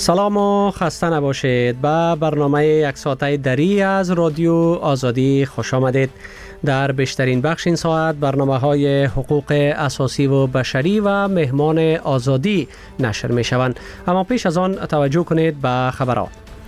سلام و خسته نباشید. به برنامه یک ساعته دری از رادیو آزادی خوش آمدید. در بیشترین بخش این ساعت برنامه های حقوق اساسی و بشری و مهمان آزادی نشر می شوند. اما پیش از آن توجه کنید به خبرات.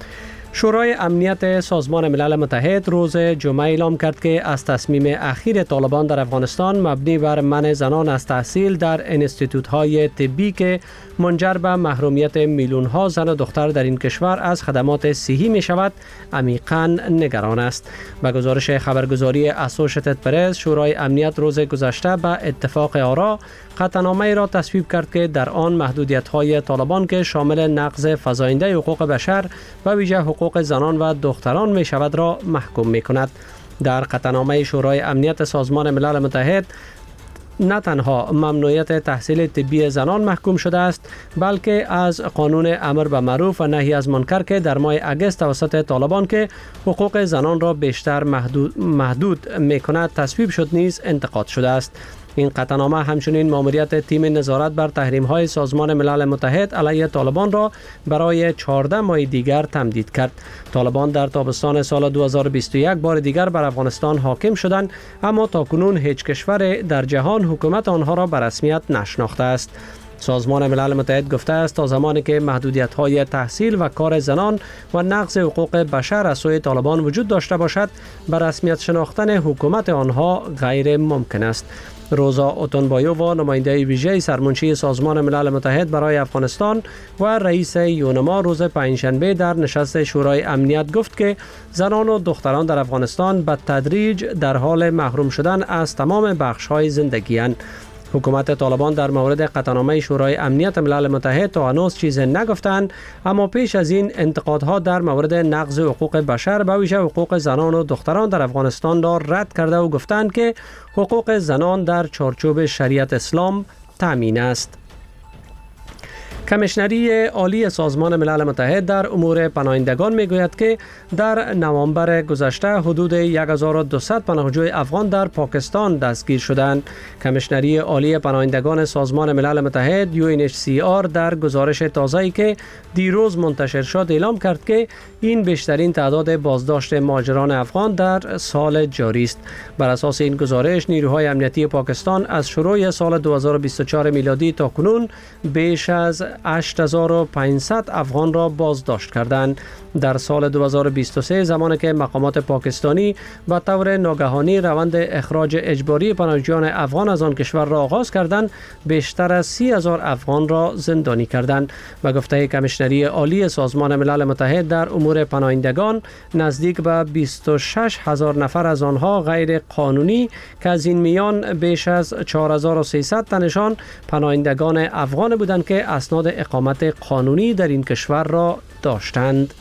شورای امنیت سازمان ملل متحد روز جمعه اعلام کرد که از تصمیم اخیر طالبان در افغانستان مبنی بر منع زنان از تحصیل در انستیتوت‌های طبی که منجر به محرومیت میلیون‌ها زن و دختر در این کشور از خدمات صحی می شود، عمیقاً نگران است. به گزارش خبرگزاری اسوشیتد پرس، شورای امنیت روز گذشته به اتفاق آرا قطعنامه‌ای را تصویب کرد که در آن محدودیت‌های طالبان که شامل نقض فزاینده حقوق بشر و ویژه حقوق زنان و دختران می شود را محکوم می کند. در قطعنامه شورای امنیت سازمان ملل متحد نه تنها ممنوعیت تحصیل طبی زنان محکوم شده است، بلکه از قانون امر به معروف و نهی از منکر که در ماه اگست توسط طالبان که حقوق زنان را بیشتر محدود می کند تصویب شد نیز انتقاد شده است. این قطعنامه همچنین ماموریت تیم نظارت بر تحریم‌های سازمان ملل متحد علیه طالبان را برای 14 ماه دیگر تمدید کرد. طالبان در تابستان سال 2021 بار دیگر بر افغانستان حاکم شدند، اما تاکنون هیچ کشور در جهان حکومت آنها را به رسمیت نشناخته است. سازمان ملل متحد گفته است تا زمانی که محدودیت‌های تحصیل و کار زنان و نقض حقوق بشر از سوی طالبان وجود داشته باشد، به رسمیت شناختن حکومت آنها غیر ممکن است. روزا اوتونبایووا، نماینده ویژه سرمنشی سازمان ملل متحد برای افغانستان و رئیس یونما، روز پنجشنبه در نشست شورای امنیت گفت که زنان و دختران در افغانستان به تدریج در حال محروم شدن از تمام بخش‌های زندگی‌اند. حکومت طالبان در مورد قطعنامه شورای امنیت ملل متحد تا هنوز چیزی نگفتند، اما پیش از این انتقادها در مورد نقض حقوق بشر به ویژه حقوق زنان و دختران در افغانستان را رد کرده و گفتند که حقوق زنان در چارچوب شریعت اسلام تامین است. کمیشنری عالی سازمان ملل متحد در امور پناهندگان میگوید که در نوامبر گذشته حدود 1200 پناهجوی افغان در پاکستان دستگیر شدند. کمیشنری عالی پناهندگان سازمان ملل متحد UNHCR در گزارش تازه‌ای که دیروز منتشر شد اعلام کرد که این بیشترین تعداد بازداشت مهاجران افغان در سال جاری است. بر اساس این گزارش نیروهای امنیتی پاکستان از شروع سال 2024 میلادی تا کنون بیش از 8500 افغان را بازداشت کردند. در سال 2023 زمانی که مقامات پاکستانی به طور ناگهانی روند اخراج اجباری پناهجویان افغان از آن کشور را آغاز کردند، بیشتر از 30,000 افغان را زندانی کردند. به گفته کمیشنری عالی سازمان ملل متحد در امور پناهندگان، نزدیک به 26,000 نفر از آنها غیر قانونی که از این میان بیش از 4300 تنشان پناهندگان افغان بودند که اسناد اقامت قانونی در این کشور را داشتند.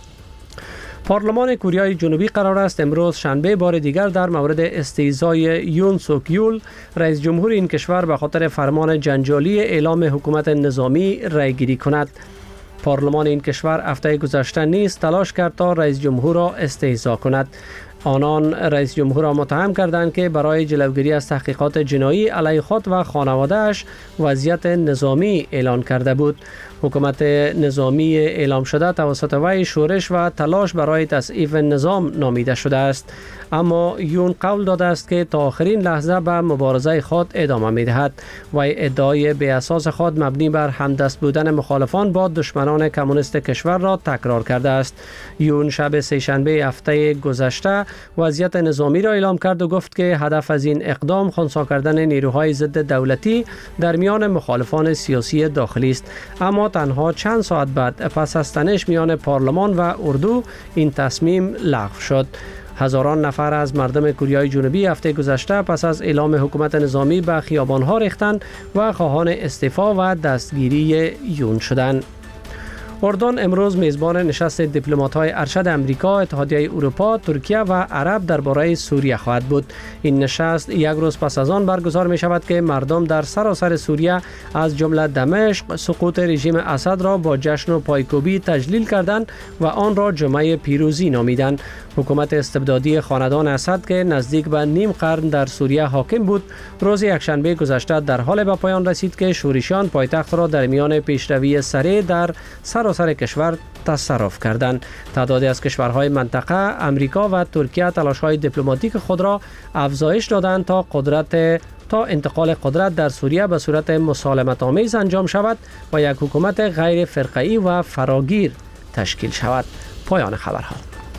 پارلمان کره جنوبی قرار است امروز شنبه بار دیگر در مورد استیضای یون سوک یول، رئیس جمهور این کشور، به خاطر فرمان جنجالی اعلام حکومت نظامی رای گیری کند. پارلمان این کشور هفته گذشته نیز تلاش کرد تا رئیس جمهور را استیضا کند. آنان رئیس جمهور را متهم کردند که برای جلوگیری از تحقیقات جنایی علیه خود و خانواده‌اش وضعیت نظامی اعلان کرده بود. حکومت نظامی اعلام شده توسط وی شورش و تلاش برای تضعیف نظام نامیده شده است، اما یون قول داده است که تا آخرین لحظه به مبارزه خود ادامه می‌دهد. وی ادعای بی اساس خود مبنی بر همدست بودن مخالفان با دشمنان کمونیست کشور را تکرار کرده است. یون شب سه‌شنبه هفته گذشته وضعیت نظامی را اعلام کرد و گفت که هدف از این اقدام خنثی کردن نیروهای ضد دولتی در میان مخالفان سیاسی داخلی است، اما تنها چند ساعت بعد پس از تنش میان پارلمان و اردو این تصمیم لغو شد. هزاران نفر از مردم کره جنوبی هفته گذشته پس از اعلام حکومت نظامی به خیابان‌ها ریختند و خواهان استعفا و دستگیری یون شدند. اردن امروز میزبان نشست دیپلمات‌های ارشد امریکا، اتحادیه اروپا، ترکیه و عرب درباره سوریه خواهد بود. این نشست یک روز پس از آن برگزار می شود که مردم در سراسر سوریه از جمله دمشق سقوط رژیم اسد را با جشن و پایکوبی تجلیل کردند و آن را جمعه پیروزی نامیدند. حکومت استبدادی خاندان اسد که نزدیک به نیم قرن در سوریه حاکم بود، روز یکشنبه گذشته در حال به پایان رسید که شورشیان پایتخت را در میان پیشروی سریع در سراسر کشور تصرف کردند. تعدادی از کشورهای منطقه، امریکا و ترکیه تلاش‌های دیپلماتیک خود را افزایش دادند تا انتقال قدرت در سوریه به صورت مسالمت آمیز انجام شود و یک حکومت غیر فرقه‌ای و فراگیر تشکیل شود. پایان خبرها.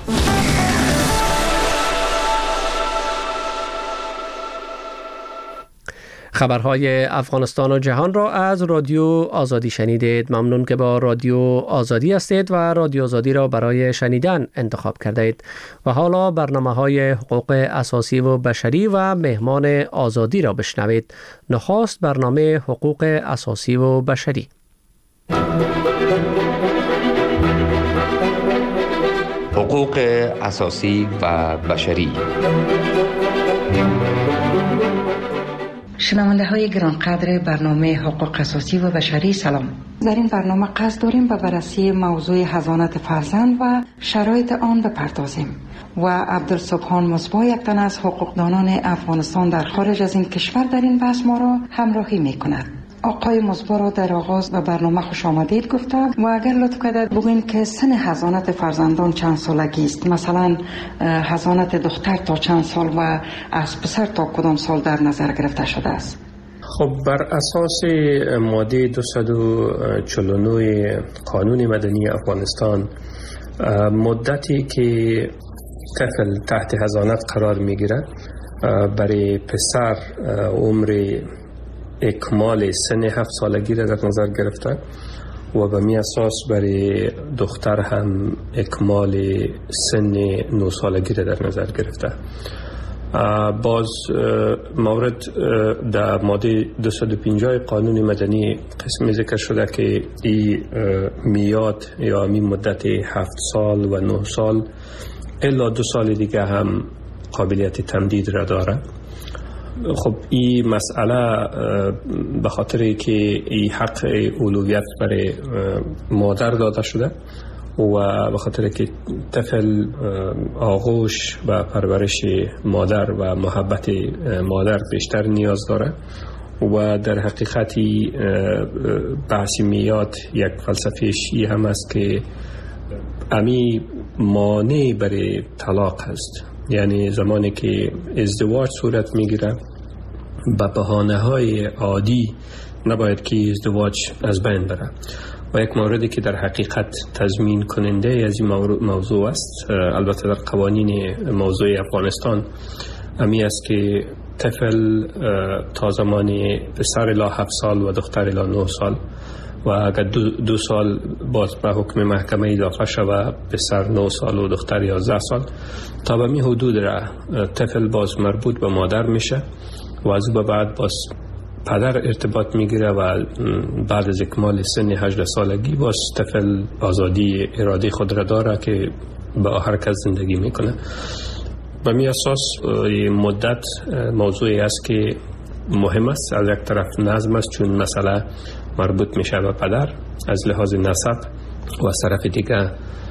خبرهای افغانستان و جهان را از رادیو آزادی شنیدید. ممنون که با رادیو آزادی هستید و رادیو آزادی را برای شنیدن انتخاب کردید. و حالا برنامه‌های حقوق اساسی و بشری و مهمان آزادی را بشنوید. نخست برنامه حقوق اساسی و بشری. حقوق اساسی و بشری. شنونده های گرانقدر برنامه حقوق اساسی و بشری، سلام. در این برنامه قصد داریم به بررسی موضوع حضانت فرزند و شرایط آن بپردازیم و عبدالسبحان مصباح، یک تن از حقوقدانان افغانستان در خارج از این کشور، در این بحث ما را همراهی می کند. آقای مصباح را در آغاز به برنامه خوش آمدید گفتم و اگر لطف کنید بگوین که سن حضانت فرزندان چند سالگی است؟ مثلا حضانت دختر تا چند سال و از پسر تا کدام سال در نظر گرفته شده است؟ خب بر اساس ماده 249 قانون مدنی افغانستان، مدتی که طفل تحت حضانت قرار میگیرد برای پسر عمر اکمال سن 7 سالگی را در نظر گرفته و به می اساس برای دختر هم اکمال سن 9 سالگی را در نظر گرفته. باز مورد در ماده 250 قانون مدنی قسمی ذکر شده که این میاد یا می مدت 7 سال و 9 سال الا 2 سال دیگه هم قابلیت تمدید را داره. خب این مسئله به خاطر که این حق اولویت برای مادر داده شده و به خاطر که طفل آغوش و پرورش مادر و محبت مادر بیشتر نیاز داره و در حقیقت بحثی میاد یک فلسفهش این هم است که امی مانع برای طلاق هست. یعنی زمانی که ازدواج صورت میگیره به بهانه‌های عادی نباید که ازدواج از بین بره و یک موردی که در حقیقت تضمین کننده از این موضوع است، البته در قوانین موضوع افغانستان امی است که طفل تا زمانی پسر الی 7 سال و دختر الی 9 سال و اگر 2 سال باز به حکم محکمه اضافه شود پسر 9 سال و دختر 11 سال، تا به می حدود را طفل باز مربوط به مادر میشه و از او به بعد باز پدر ارتباط میگیره و بعد از اکمال سن 18 سالگی باز طفل آزادی اراده خود را داره که با هر کس زندگی میکنه. به می اساس مدت موضوعی است که مهم است. از یک طرف نظم است چون مسئله مربوط میشه به پدر از لحاظ نسب و از طرف دیگه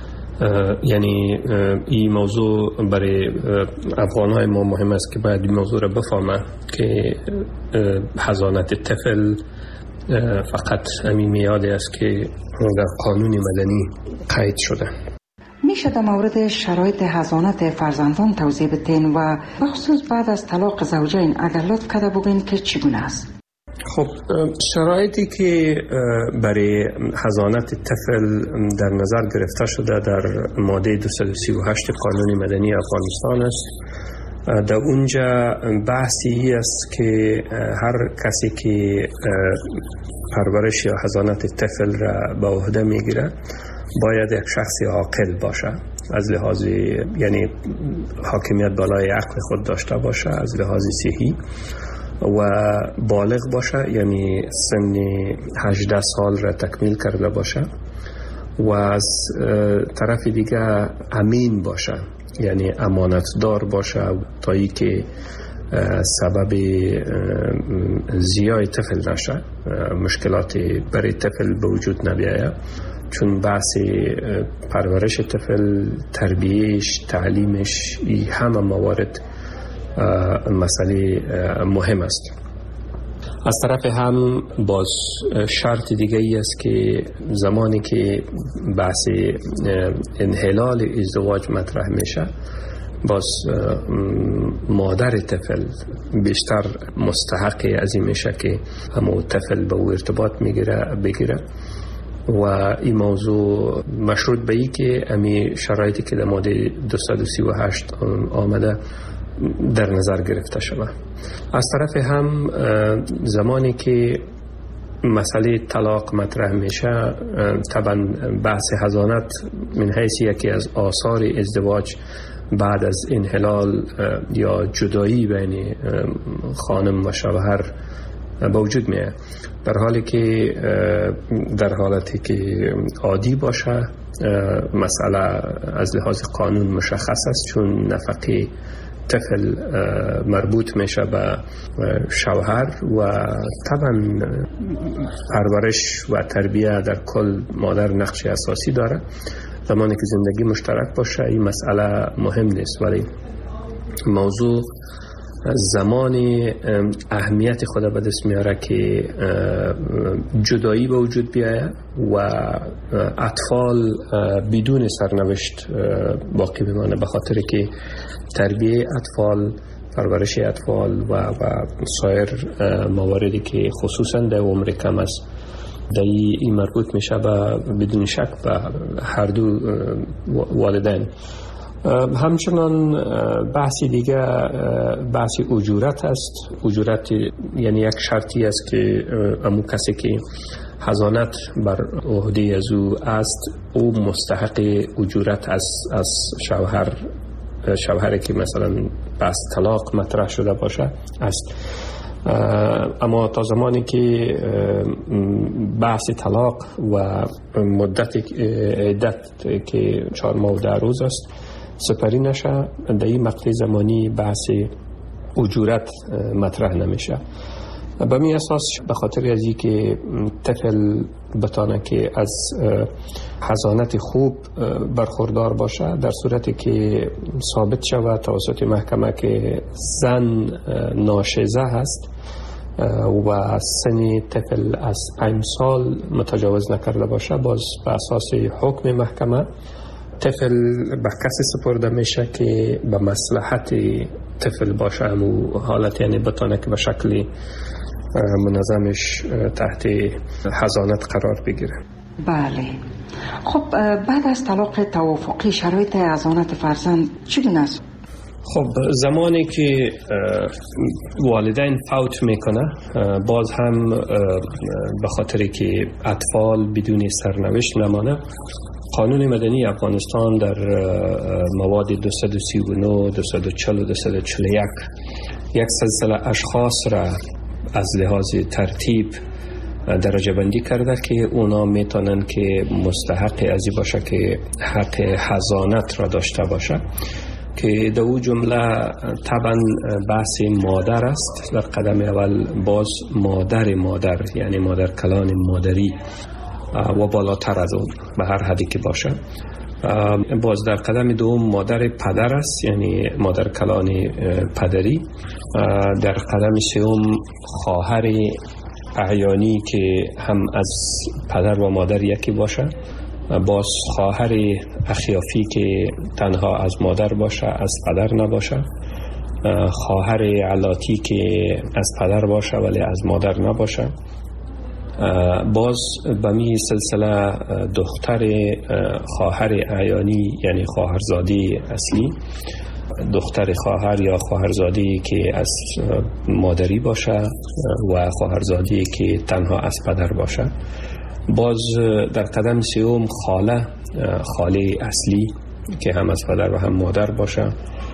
یعنی این موضوع برای افغانهای ما مهم است که باید این موضوع را بفهمه که حضانت طفل فقط همین میادی است که در قانون مدنی قید شده. میشه در مورد شرایط حضانت فرزندان توضیح بدین و بخصوص بعد از طلاق زوجین اگر لطف کرده بگین که چگونه است؟ خب شرایطی که برای حضانت طفل در نظر گرفته شده در ماده 238 قانون مدنی افغانستان است. در اونجا بحثی است که هر کسی که پرورش یا حضانت طفل را به عهده میگیره باید یک شخص عاقل باشه، از لحاظ یعنی حاکمیت بالای عقل خود داشته باشه، از لحاظ صحی و بالغ باشه، یعنی سن 18 سال را تکمیل کرده باشه و از طرف دیگه امین باشه، یعنی امانتدار باشه تا ای که سبب زیای طفل نشه، مشکلات برای طفل به وجود نبیاید چون بحث پرورش طفل، تربیهش، تعلیمش، همه موارد مسئله مهم است. از طرف هم باز شرط دیگه ای است که زمانی که بحث انحلال ازدواج مطرح میشه، باز مادر طفل بیشتر مستحق از این میشه که همون طفل به او ارتباط بگیره و این موضوع مشروط به ای که امی شرایطی که در ماده 238 آمده در نظر گرفته شود. از طرف هم زمانی که مسئله طلاق مطرح میشه، طبعا بحث حضانت من حیث یکی از آثار ازدواج بعد از انحلال یا جدایی بین خانم و شوهر به وجود میاد. در حالتی که عادی باشه مسئله از لحاظ قانون مشخص است، چون نفقه طفل مربوط میشه به شوهر و طبعا پرورش و تربیه در کل مادر نقش اساسی داره. زمانی که زندگی مشترک باشه این مسئله مهم نیست، ولی موضوع زمان اهمیت خود به دست میاره که جدایی به وجود بیاید و اطفال بدون سرنوشت باقی بمانه، به خاطر که تربیه اطفال، پرورش اطفال و سایر مواردی که خصوصا در عمر کم است در این مربوط میشه بدون شک به هر دو والدین. همچنان بحثی دیگه بحث اجورت است. اجورت یعنی یک شرطی است که امو کسی که حضانت بر عهده از او است، او مستحق اجورت از شوهری که مثلا بحث طلاق مطرح شده باشه است. اما تا زمانی که بحث طلاق و مدت عدت که 4 ماه و 10 روز است سپری نشه، در این مقطع زمانی بحث اجورت مطرح نمیشه. به می اساس به خاطر از این که طفل بتانه که از حضانت خوب برخوردار باشه، در صورتی که ثابت شود توسط محکمه که زن ناشزه هست و سن طفل از 5 سال متجاوز نکرده باشه، باز به اساس حکم محکمه طفل به کسی سپرده میشه که به مصلحت طفل باشه، همون حالت یعنی بتانه که به شکل منظمش تحت حضانت قرار بگیره. بله. خب بعد از طلاق توافقی شرایط حضانت فرزند چگونه است؟ خب زمانی که والدین فوت میکنه، باز هم به خاطر که اطفال بدون سرنوشت نمانه، قانون مدنی افغانستان در مواد 239، 240 و 241 یک سلسله اشخاص را از لحاظ ترتیب درجه بندی کرده که اونا میتونن که مستحق ازی باشه که حق حضانت را داشته باشه، که در او جمله طبعا بحث مادر است. در قدم اول باز مادر یعنی مادر کلان مادری و بالاتر از اون به هر حدی که باشه. باز در قدم دوم مادر پدر است، یعنی مادر کلان پدری. در قدم سوم خواهر اعیانی که هم از پدر و مادر یکی باشه. باز خواهر اخیافی که تنها از مادر باشه، از پدر نباشه. خواهر علاتی که از پدر باشه ولی از مادر نباشه. باز به می سلسله دختر خواهر اعیانی یعنی خواهرزادی اصلی، دختر خواهر یا خواهرزادی که از مادری باشه و خواهرزادی که تنها از پدر باشه. باز در قدم سوم خاله اصلی که هم از پدر و هم مادر باشه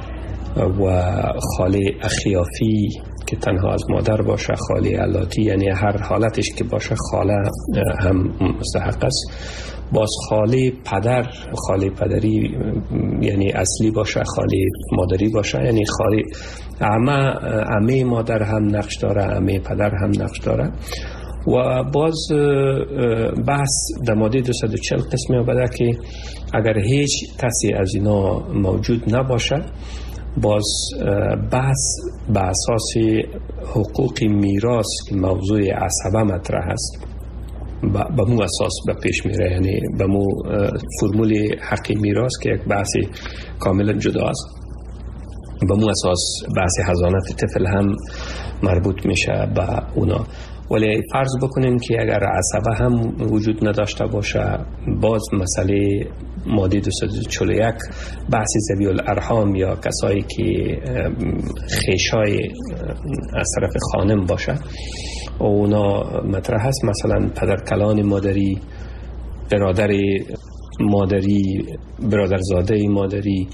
و خاله اخیافی که تنها از مادر باشه. خاله علاتی یعنی هر حالتش که باشه خاله هم مستحق است. باز خاله پدری یعنی اصلی باشه، خاله مادری باشه، یعنی خاله عمه مادر هم نقش داره، عمه پدر هم نقش داره. و باز بحث در ماده 240 قسمی آمده که اگر هیچ کسی از اینا موجود نباشه، باز بحث به اساس حقوق میراث که موضوع عصبه مطرح است به مو اساس به پیش میره، یعنی به مو فرمول حق میراث که یک بحث کاملا جدا است، به مو اساس بحث حضانت طفل هم مربوط میشه به اونا. ولی فرض بکنیم که اگر عصبه هم وجود نداشته باشه، باز مسئله ماده 241 بحث ذوی الارحام یا کسایی که خیشای از طرف خانم باشه اونا مطرح است، مثلا پدرکلان مادری، برادر مادری، برادرزاده مادری،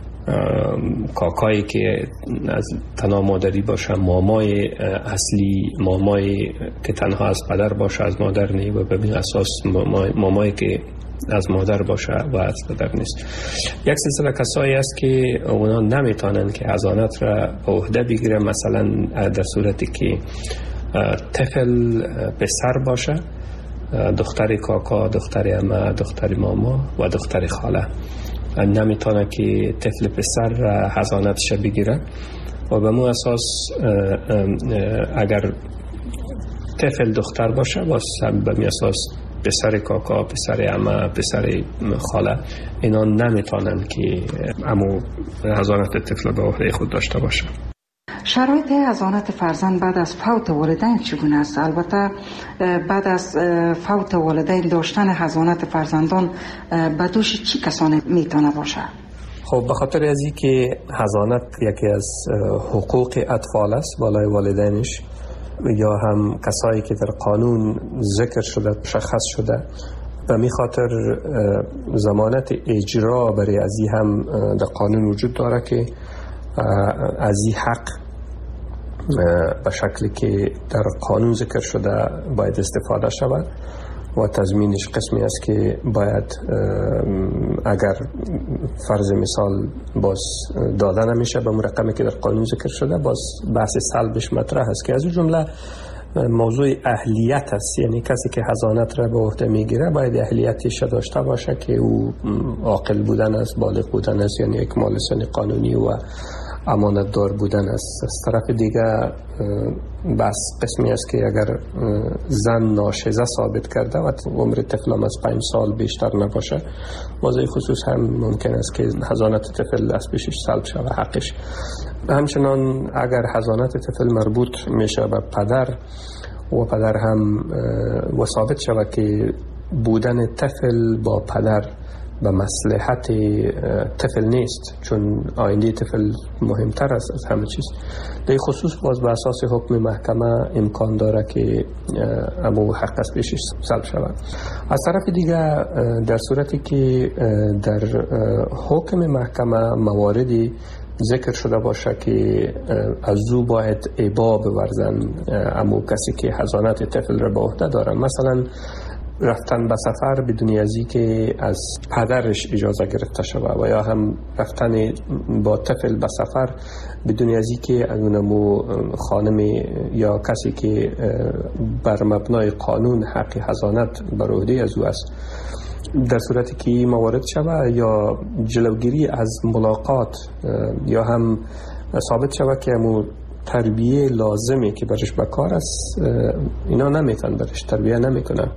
کاکایی که از تنها مادری باشه، مامای اصلی، مامای که تنها از پدر باشه از مادر نی و به اساس مامایی که از مادر باشه و از پدر نیست. یک سلسله کسایی است که اونا نمیتونن که حضانت را به عهده بگیره، مثلا در صورتی که طفل پسر باشه، دختر کاکا، دختر عمه، دختر ماما و دختر خاله نمیتونه که طفل پسر حضانتش بگیره و به مو اساس اگر طفل دختر باشه باز به می اساس پسر کاکا، پسر عمه، پسر خاله اینا نمیتونن که امو حضانت طفل به عهده خود داشته باشه. شرایط حضانت فرزند بعد از فوت والدین چگونه است؟ البته بعد از فوت والدین داشتن حضانت فرزندان به دوش چی کسانی میتونه باشه؟ خب به خاطر از این که حضانت یکی از حقوق اطفال است بالای والدینش، یا هم کسایی که در قانون ذکر شده، مشخص شده، و می خاطر ضمانت اجرا برای از این هم در قانون وجود داره که از این حق به شکلی که در قانون ذکر شده باید استفاده شود و تضمینش قسمی است که باید اگر فرض مثال باز داده نمیشه به رقمی که در قانون ذکر شده، باز بحث سلبش مطرح است که از اون جمله موضوع اهلیت است، یعنی کسی که حضانت را به عهده میگیره باید اهلیتش داشته باشه که او عاقل بودن است، بالغ بودن است، یعنی اکمال سن قانونی و امانت دار بودن است. از طرف دیگه بس قسمی است که اگر زن ناشزه ثابت کرده و عمر طفل از 5 سال بیشتر نباشه، موضوع خصوص هم ممکن است که حضانت طفل از پیشش سلب شود حقش. همچنان اگر حضانت طفل مربوط میشه به پدر و پدر هم و ثابت شود که بودن طفل با پدر به مصلحت طفل نیست، چون آینده طفل مهمتر است از همه چیز، در خصوص باز به اساس حکم محکمه امکان داره که امو حق از پیشش سلب شود. از طرف دیگه در صورتی که در حکم محکمه مواردی ذکر شده باشه که از او باید ابا بورزن امو کسی که حضانت طفل را به عهده دارن، مثلا رفتن به سفر بدون ازی که از پدرش اجازه گرفته شود، و یا هم رفتن با طفل به سفر بدون ازی که از اونمو خانم یا کسی که بر مبنای قانون حق حضانت بر عهده از او است، در صورتی که موارد شود یا جلوگیری از ملاقات یا هم ثابت شود که امو تربیه لازمی که برش بکار است اینا نمیتن برش تربیه نمیکنن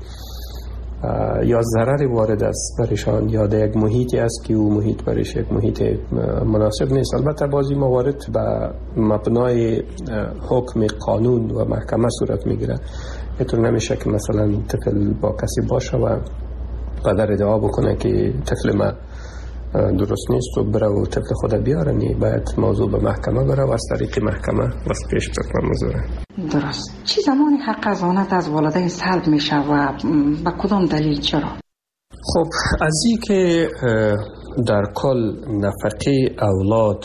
یا ضرر وارد است برشان یا در یک محیطی است که او محیط برش یک محیط مناسب نیست. البته بعضی موارد به مبنای حکم قانون و محکمه صورت میگیره. اینطور نمیشه که مثلا طفل با کسی باشه و پدر ادعا بکنه که طفل ما درست نیست و بره و طفل خود بیاره، نی باید موضوع به محکمه بره و از طریق محکمه واسه پیش بره موضوع. درست. چی زمانی حق حضانت از والدین سلب میشه و با کدام دلیل چرا؟ خب از این که در کل نفقه اولاد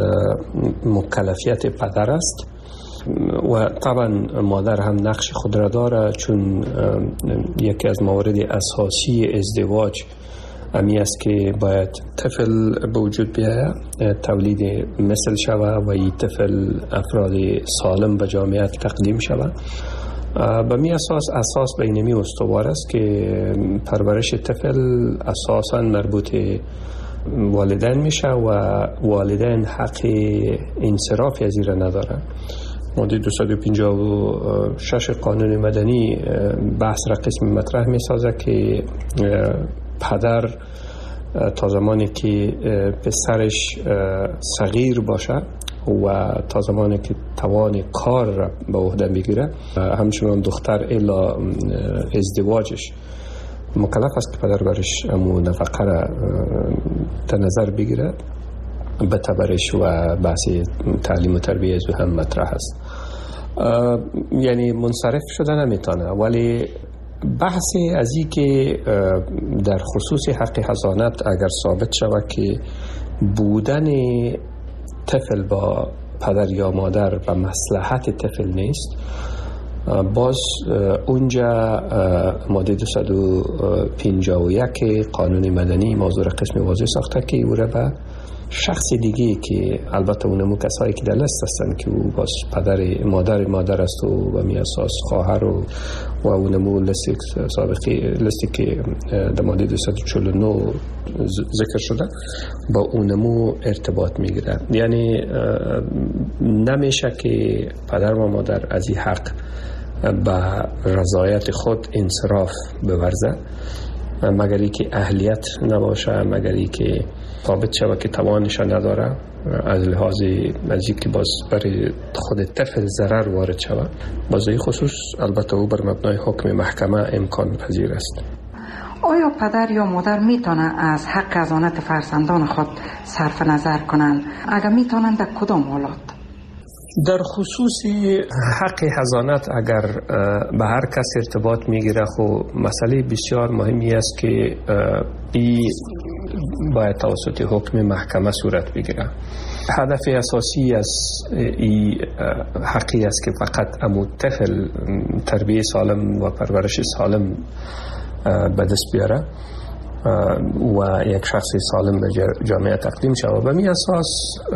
مکلفیت پدر است و طبعا مادر هم نقش خود را داره، چون یکی از موارد اساسی ازدواج امی است که باید طفل به وجود بیاید، تولید مثل شود و این طفل افراد سالم به جامعه تقدیم شود به می اساس بینمی استوار است که پرورش طفل اساساً مربوط والدین میشه و والدین حق انصرافی از این ندارن. ماده 256 قانون مدنی بحث را قسم مطرح می سازه که پدر تا زمانی که پسرش صغیر باشه و تا زمانی که توان کار را به عهده بگیره، همچنان دختر الا ازدواجش مکلف است که پدر برش امو نفقه را در نظر بگیره، به تبرش و بحث تعلیم و تربیه از هم مطرح است. یعنی منصرف شده نمیتونه، ولی بحثی از این که در خصوص حق حضانت اگر ثابت شود که بودن طفل با پدر یا مادر و مصلحت طفل نیست، باز اونجا ماده 251 قانون مدنی موضوع را قسم واضح ساخته که او را به شخص دیگه که البته اونمو کسایی که در لست هستن که او باز پدر مادر است و می اساس خواهر و اونمو لستی که در ماده 249 ذکر شده با اونمو ارتباط میگیره. یعنی نمیشه که پدر و مادر از این حق به رضایت خود انصراف بورزه مگر ای که اهلیت نباشه، مگر ای که ثابت شود که توانش نداره، از لحاظ از که باز برای خود طفل ضرر وارد شود. باز این خصوص البته او بر مبنای حکم محکمه امکان پذیر است. آیا پدر یا مادر میتونه از حق حضانت فرزندان خود صرف نظر کنند؟ اگر میتونند در کدام حالات؟ در خصوص حق حضانت اگر به هر کس ارتباط میگیره، خب مسئله بسیار مهمی است که این باید توسط حکم محکمه صورت بگیره. هدف اساسی از این حقی است که فقط امو طفل تربیه سالم و پرورش سالم به دست بیاره و یک شخص سالم به جامعه تقدیم شود. به می اساس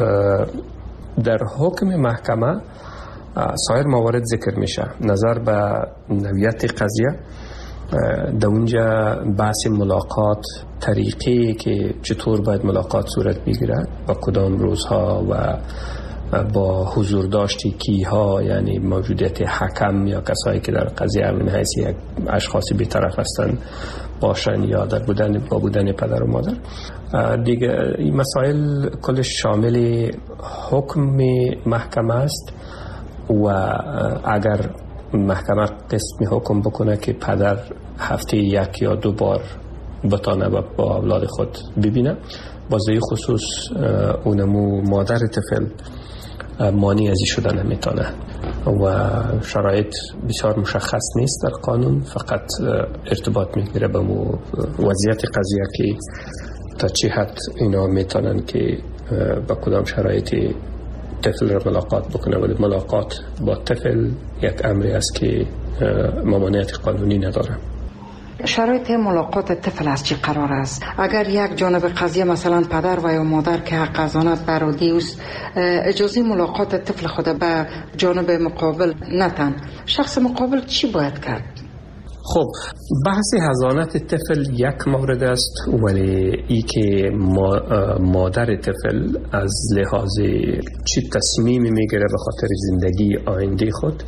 در حکم محکمه سایر موارد ذکر میشه. نظر به نوعیت قضیه، در اونجا بحث ملاقات، طریقی که چطور باید ملاقات صورت بگیره، با کدام روزها و با حضور داشتی کیها، یعنی موجودیت حکم یا کسایی که در قضیه من حیث یک اشخاصی بی‌طرف هستند باشن یا در بودن پدر و مادر. دیگه این مسائل کلش شامل حکم محکمه است و اگر محکمه قسم حکم بکنه که پدر هفته 1 یا 2 بار بتانه با اولاد خود ببینه، بازه خصوص اونمو مادر طفل مانع ازی شدن نمیتونه و شرایط بسیار مشخص نیست در قانون، فقط ارتباط میگیره به وضعیت قضیه که تا چه حد اینا میتونن که با کدام شرایطی طفل را ملاقات بکنه. ولی ملاقات با طفل یک امری است که ممانعت قانونی نداره. شرایط ملاقات طفل از چی قرار است؟ اگر یک جانب قضیه مثلا پدر و یا مادر که حق حضانت برادی است اجازه ملاقات طفل خود به جانب مقابل نتن، شخص مقابل چی باید کرد؟ خب بحث حضانت طفل یک مورد است، ولی ای که مادر طفل از لحاظ چی تصمیمی میگیره به خاطر زندگی آینده خود،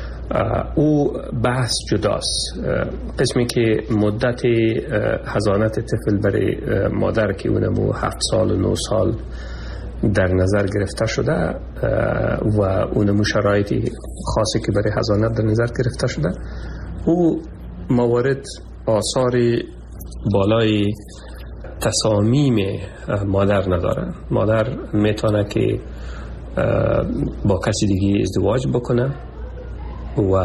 او بحث جداست. قسمی که مدت حضانت طفل برای مادر که اونمو 7 سال و 9 سال در نظر گرفته شده و اونمو شرایطی خاصی که برای حضانت در نظر گرفته شده، او موارد آثار بالای تصامیم مادر نداره. مادر میتونه که با کسی دیگه ازدواج بکنه و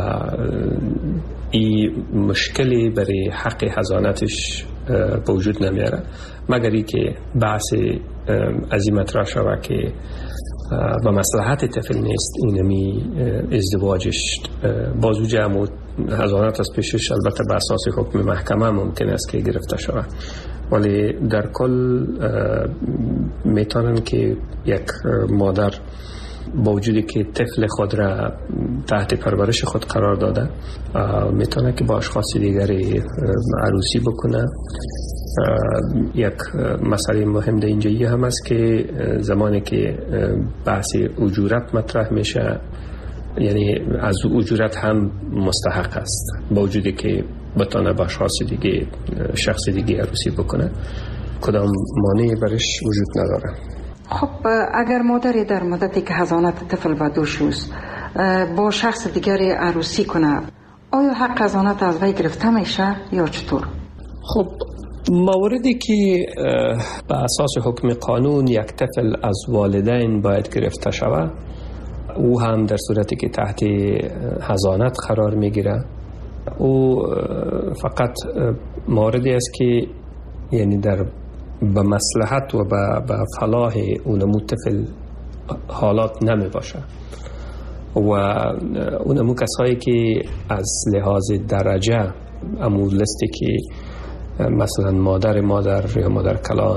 این مشکلی برای حق حضانتش به وجود نمیاره، مگر ای که بحث از این مطرح شود که و مصلحت طفل نیست اینمی ازدواجش بازو جمع حضانت از پیشش البته به اساس حکم محکمه ممکن است که گرفته شود. ولی در کل میتونن که یک مادر با وجودی که طفل خود را تحت پرورش خود قرار داده میتونه که با اشخاص دیگری عروسی بکنه. یک مسئله مهم در اینجا هم است که زمانی که بحث اجورت مطرح میشه، یعنی از اجورت هم مستحق است با وجودی که بتونه با اشخاص دیگه شخص دیگه عروسی بکنه، کدام مانعی برش وجود نداره. خب اگر مادری در مدتی که حضانت طفل به دوش است با شخص دیگری عروسی کنه، آیا حق حضانت از وی گرفته میشه یا چطور؟ خب مواردی که به اساس حکم قانون یک طفل از والدین باید گرفته شود، او هم در صورتی که تحت حضانت قرار میگیره، او فقط موردی است که یعنی در به مصلحت و به فلاح اونمو طفل حالات نمی باشه و اونمو کسایی که از لحاظ درجه امور لستی که مثلا مادر یا مادر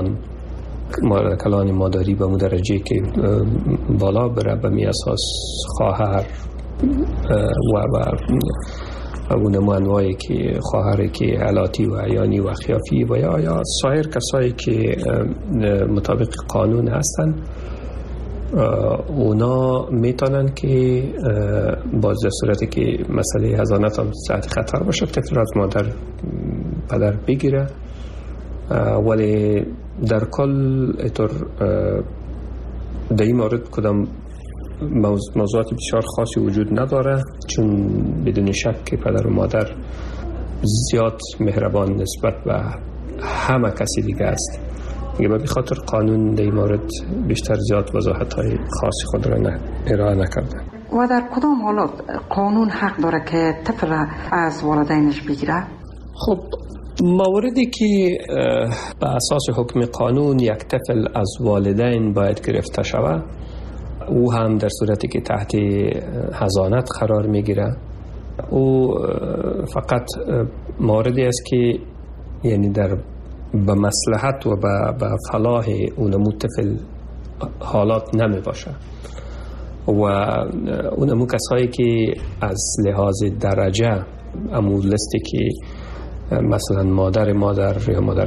کلان مادری به درجه که بالا بره، به می اساس خواهر و اونمو انواعی که خواهری که علاتی و عیانی و خیافی و یا سایر کسایی که مطابق قانون هستن، اونا میتونن که باز در صورتی که مسئله حضانت هم تحت خطر باشه طفل از مادر پدر بگیره، ولی در کل اطور در این مورد کدام موضوعات بسیار خاصی وجود نداره، چون بدون شک که پدر و مادر زیاد مهربان نسبت به همه کسی دیگه است. به خاطر قانون در این مورد بیشتر زیاد وضاحت‌های خاصی خود را ارائه نکرده. و در کدام حالات قانون حق داره که طفل از والدینش بگیره؟ خب مواردی که به اساس حکم قانون یک طفل از والدین باید گرفته شود، او هم در صورتی که تحت حضانت قرار میگیره، او فقط موردی است که یعنی در به مصلحت و به فلاح اونمو طفل حالات نمی باشه و اونمو کسایی که از لحاظ درجه امور لستی که مثلا مادر یا مادر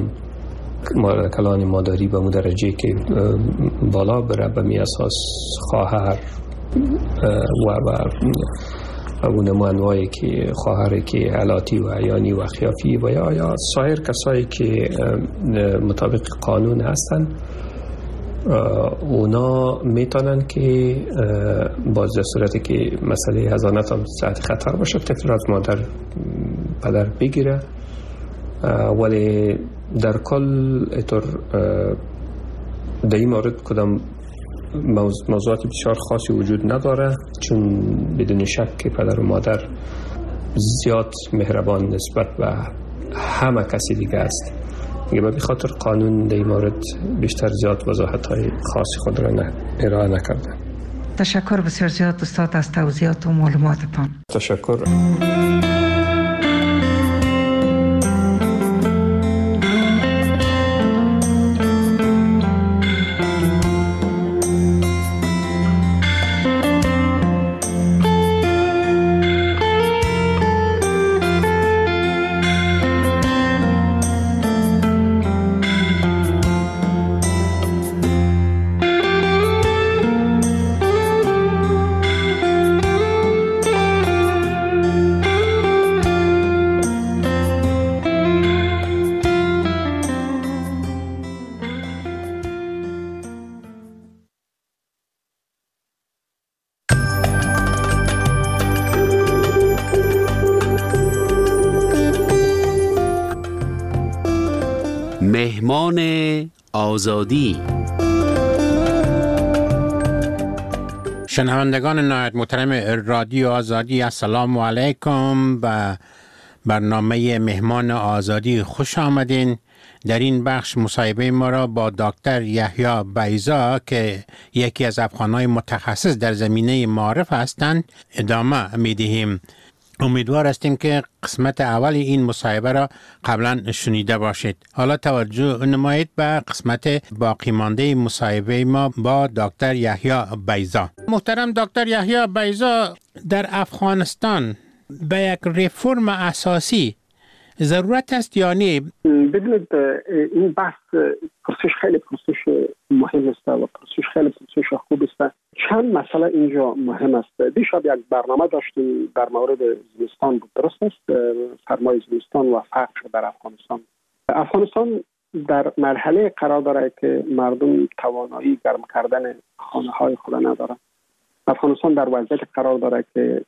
کلان مادری به درجه که بالا بره، به می اساس خواهر و اونمو انواعی که خواهری که علاتی و عیانی و خیافی و یا سایر کسایی که مطابق قانون هستن، اونا میتونن که باز در صورتی که مسئله حضانت هم تحت خطر باشه طفل از مادر پدر بگیره، ولی در کل اطور در این مورد کدام موضوعات بسیار خاصی وجود نداره، چون بدون شک که پدر و مادر زیاد مهربان نسبت به همه کسی دیگه است. به خاطر قانون در این مورد بیشتر زیاد وضاحت‌های خاصی خود را ارائه نکرده. تشکر بسیار زیاد استاد از توضیحات و معلوماتتان. تشکر. مهمان آزادی. شنوندگان نهایت محترم رادیو آزادی، السلام علیکم. به برنامه مهمان آزادی خوش آمدین. در این بخش مصاحبه ما را با دکتر یحیی بیضا که یکی از افغان‌های متخصص در زمینه معارف هستند ادامه می‌دهیم. امیدوار هستیم که قسمت اول این مصاحبه را قبلا شنیده باشید. حالا توجه نمایید به قسمت باقی مانده مصاحبه ما با دکتر یحیی بیضا. محترم دکتر یحیی بیضا، در افغانستان به یک ریفرم اساسی ضرورت است یا نه؟ ببینید، این بحث پرسش خیلی پرسش مهم است و پرسش خیلی پرسش خوب است. چند مسئله اینجا مهم است. دیشب یک برنامه داشتیم در مورد زمستان بود، درست است؟ سرمای زمستان و فقر در افغانستان. افغانستان در مرحله قرار داره که مردم توانایی گرم کردن خانه های خود ندارند. افغانستان در وضعیت قرار داره که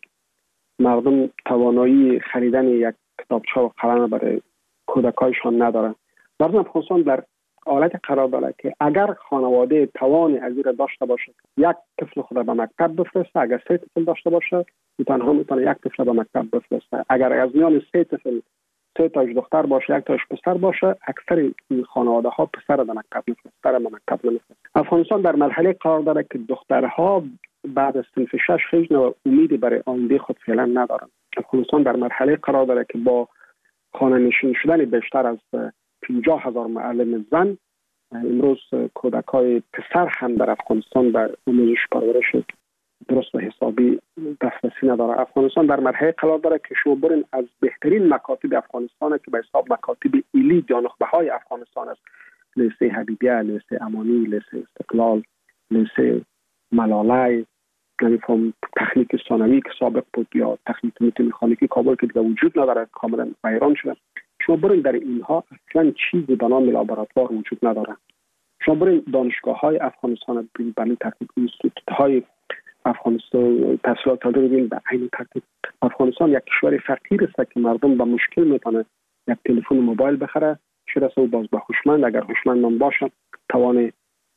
مردم توانایی خریدن یک کتابچه و قلم برای کودکایشان ندارند. مردم افغانستان در حالت قرار داره که اگر خانواده توان از این داشته باشه یک طفل خود به مکتب بفرسته، اگر 3 طفل داشته باشه میتونه یک طفل به مکتب بفرسته. اگر از میان 3 طفل 3 تاش دختر باشه 1 تاش پسر باشه، اکثر این خانواده ها پسر به مکتب نمیفرسته. افغانستان در مرحله قرار داره که دخترها بعد از صنف 6 هیچ نوع امیدی برای آینده خود فعلا ندارند. افغانستان در مرحله قرار داره که با خانه نشین شدن بیشتر از 50,000 معلم زن، امروز کودکای پسر هم در افغانستان به آموزش پرورش درست و حسابی دسترسی نداره. افغانستان در مرحله قرار داره که شما برین از بهترین مکاتب افغانستان که به حساب مکاتب ایلی یا نخبه‌های افغانستان است، لیسه حبیبیه، لیسه امانی، لیسه استقلال، لیسه ملالای، یعنی تکنیک ثانوی که سابق بود یا تکنیک مکانیکی کابل که دیگه وجود نداره، کاملا ویران شده. شما برین در اینها اصلا چیزی به نام لابراتوار وجود نداره. شما برین دانشگاه‌های افغانستان ببینید، تکنیک اینستیتوت‌های افغانستان تحصیلات رو ببینید، به عین ترتیب افغانستان یک کشور فقیر است که مردم با مشکل میتونه یک تلفن موبایل بخره، چه رسه باز به هوشمند، اگر هوشمند نباشه توان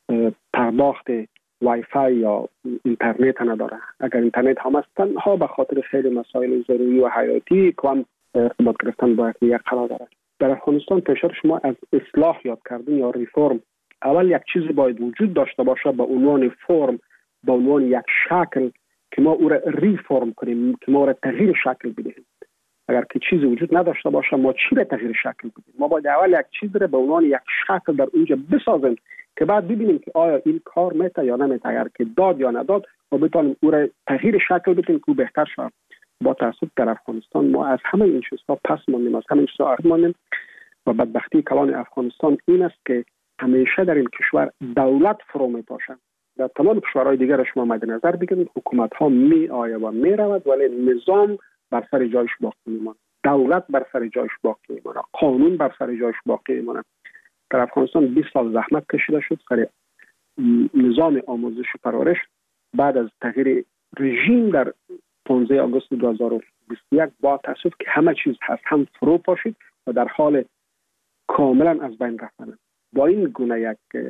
پرداخت وای فای یا اینترنت نداره. اگر اینترنت هم است تنها به خاطر خیلی مسائل ضروری و حیاتی که ارتباط گرفتن با یک قرار داره. در افغانستان پیشتر شما از اصلاح یاد کردن یا ریفرم، اول یک چیزی باید وجود داشته باشه به عنوان فرم، به عنوان یک شکل که ما او را ریفرم کنیم، که ما او را تغییر شکل بدهیم. اگر که چیزی وجود نداشته باشه ما چی را تغییر شکل بدیم؟ ما باید اول یک چیز را به عنوان یک شکل در اونجا بسازیم که بعد ببینیم که آیا این کار میته یا نمیته. اگر که داد یا نداد ما بتونیم او را تغییر شکل بدیم که بهتر شود. با تاسف در افغانستان ما از همه این چیزها پس ماندیم، از همه این چیزها عقب ماندیم و بدبختی کلان افغانستان این است که همیشه در این کشور دولت فرو میپاشه. در تمام کشورهای دیگر شما مد نظر بگیرید، حکومت ها می آید و می رود ولی نظام بر سر جایش باقی میماند، دولت بر سر جایش باقی میماند، قانون بر سر جایش باقی میماند. در افغانستان 20 سال زحمت کشیده شد سر نظام آموزش و پرورش. بعد از تغییر رژیم در 15 آگوست 2021 با تاسف که همه چیز هست هم فرو پاشید و در حال کاملا از بین رفتن. با این گونه یک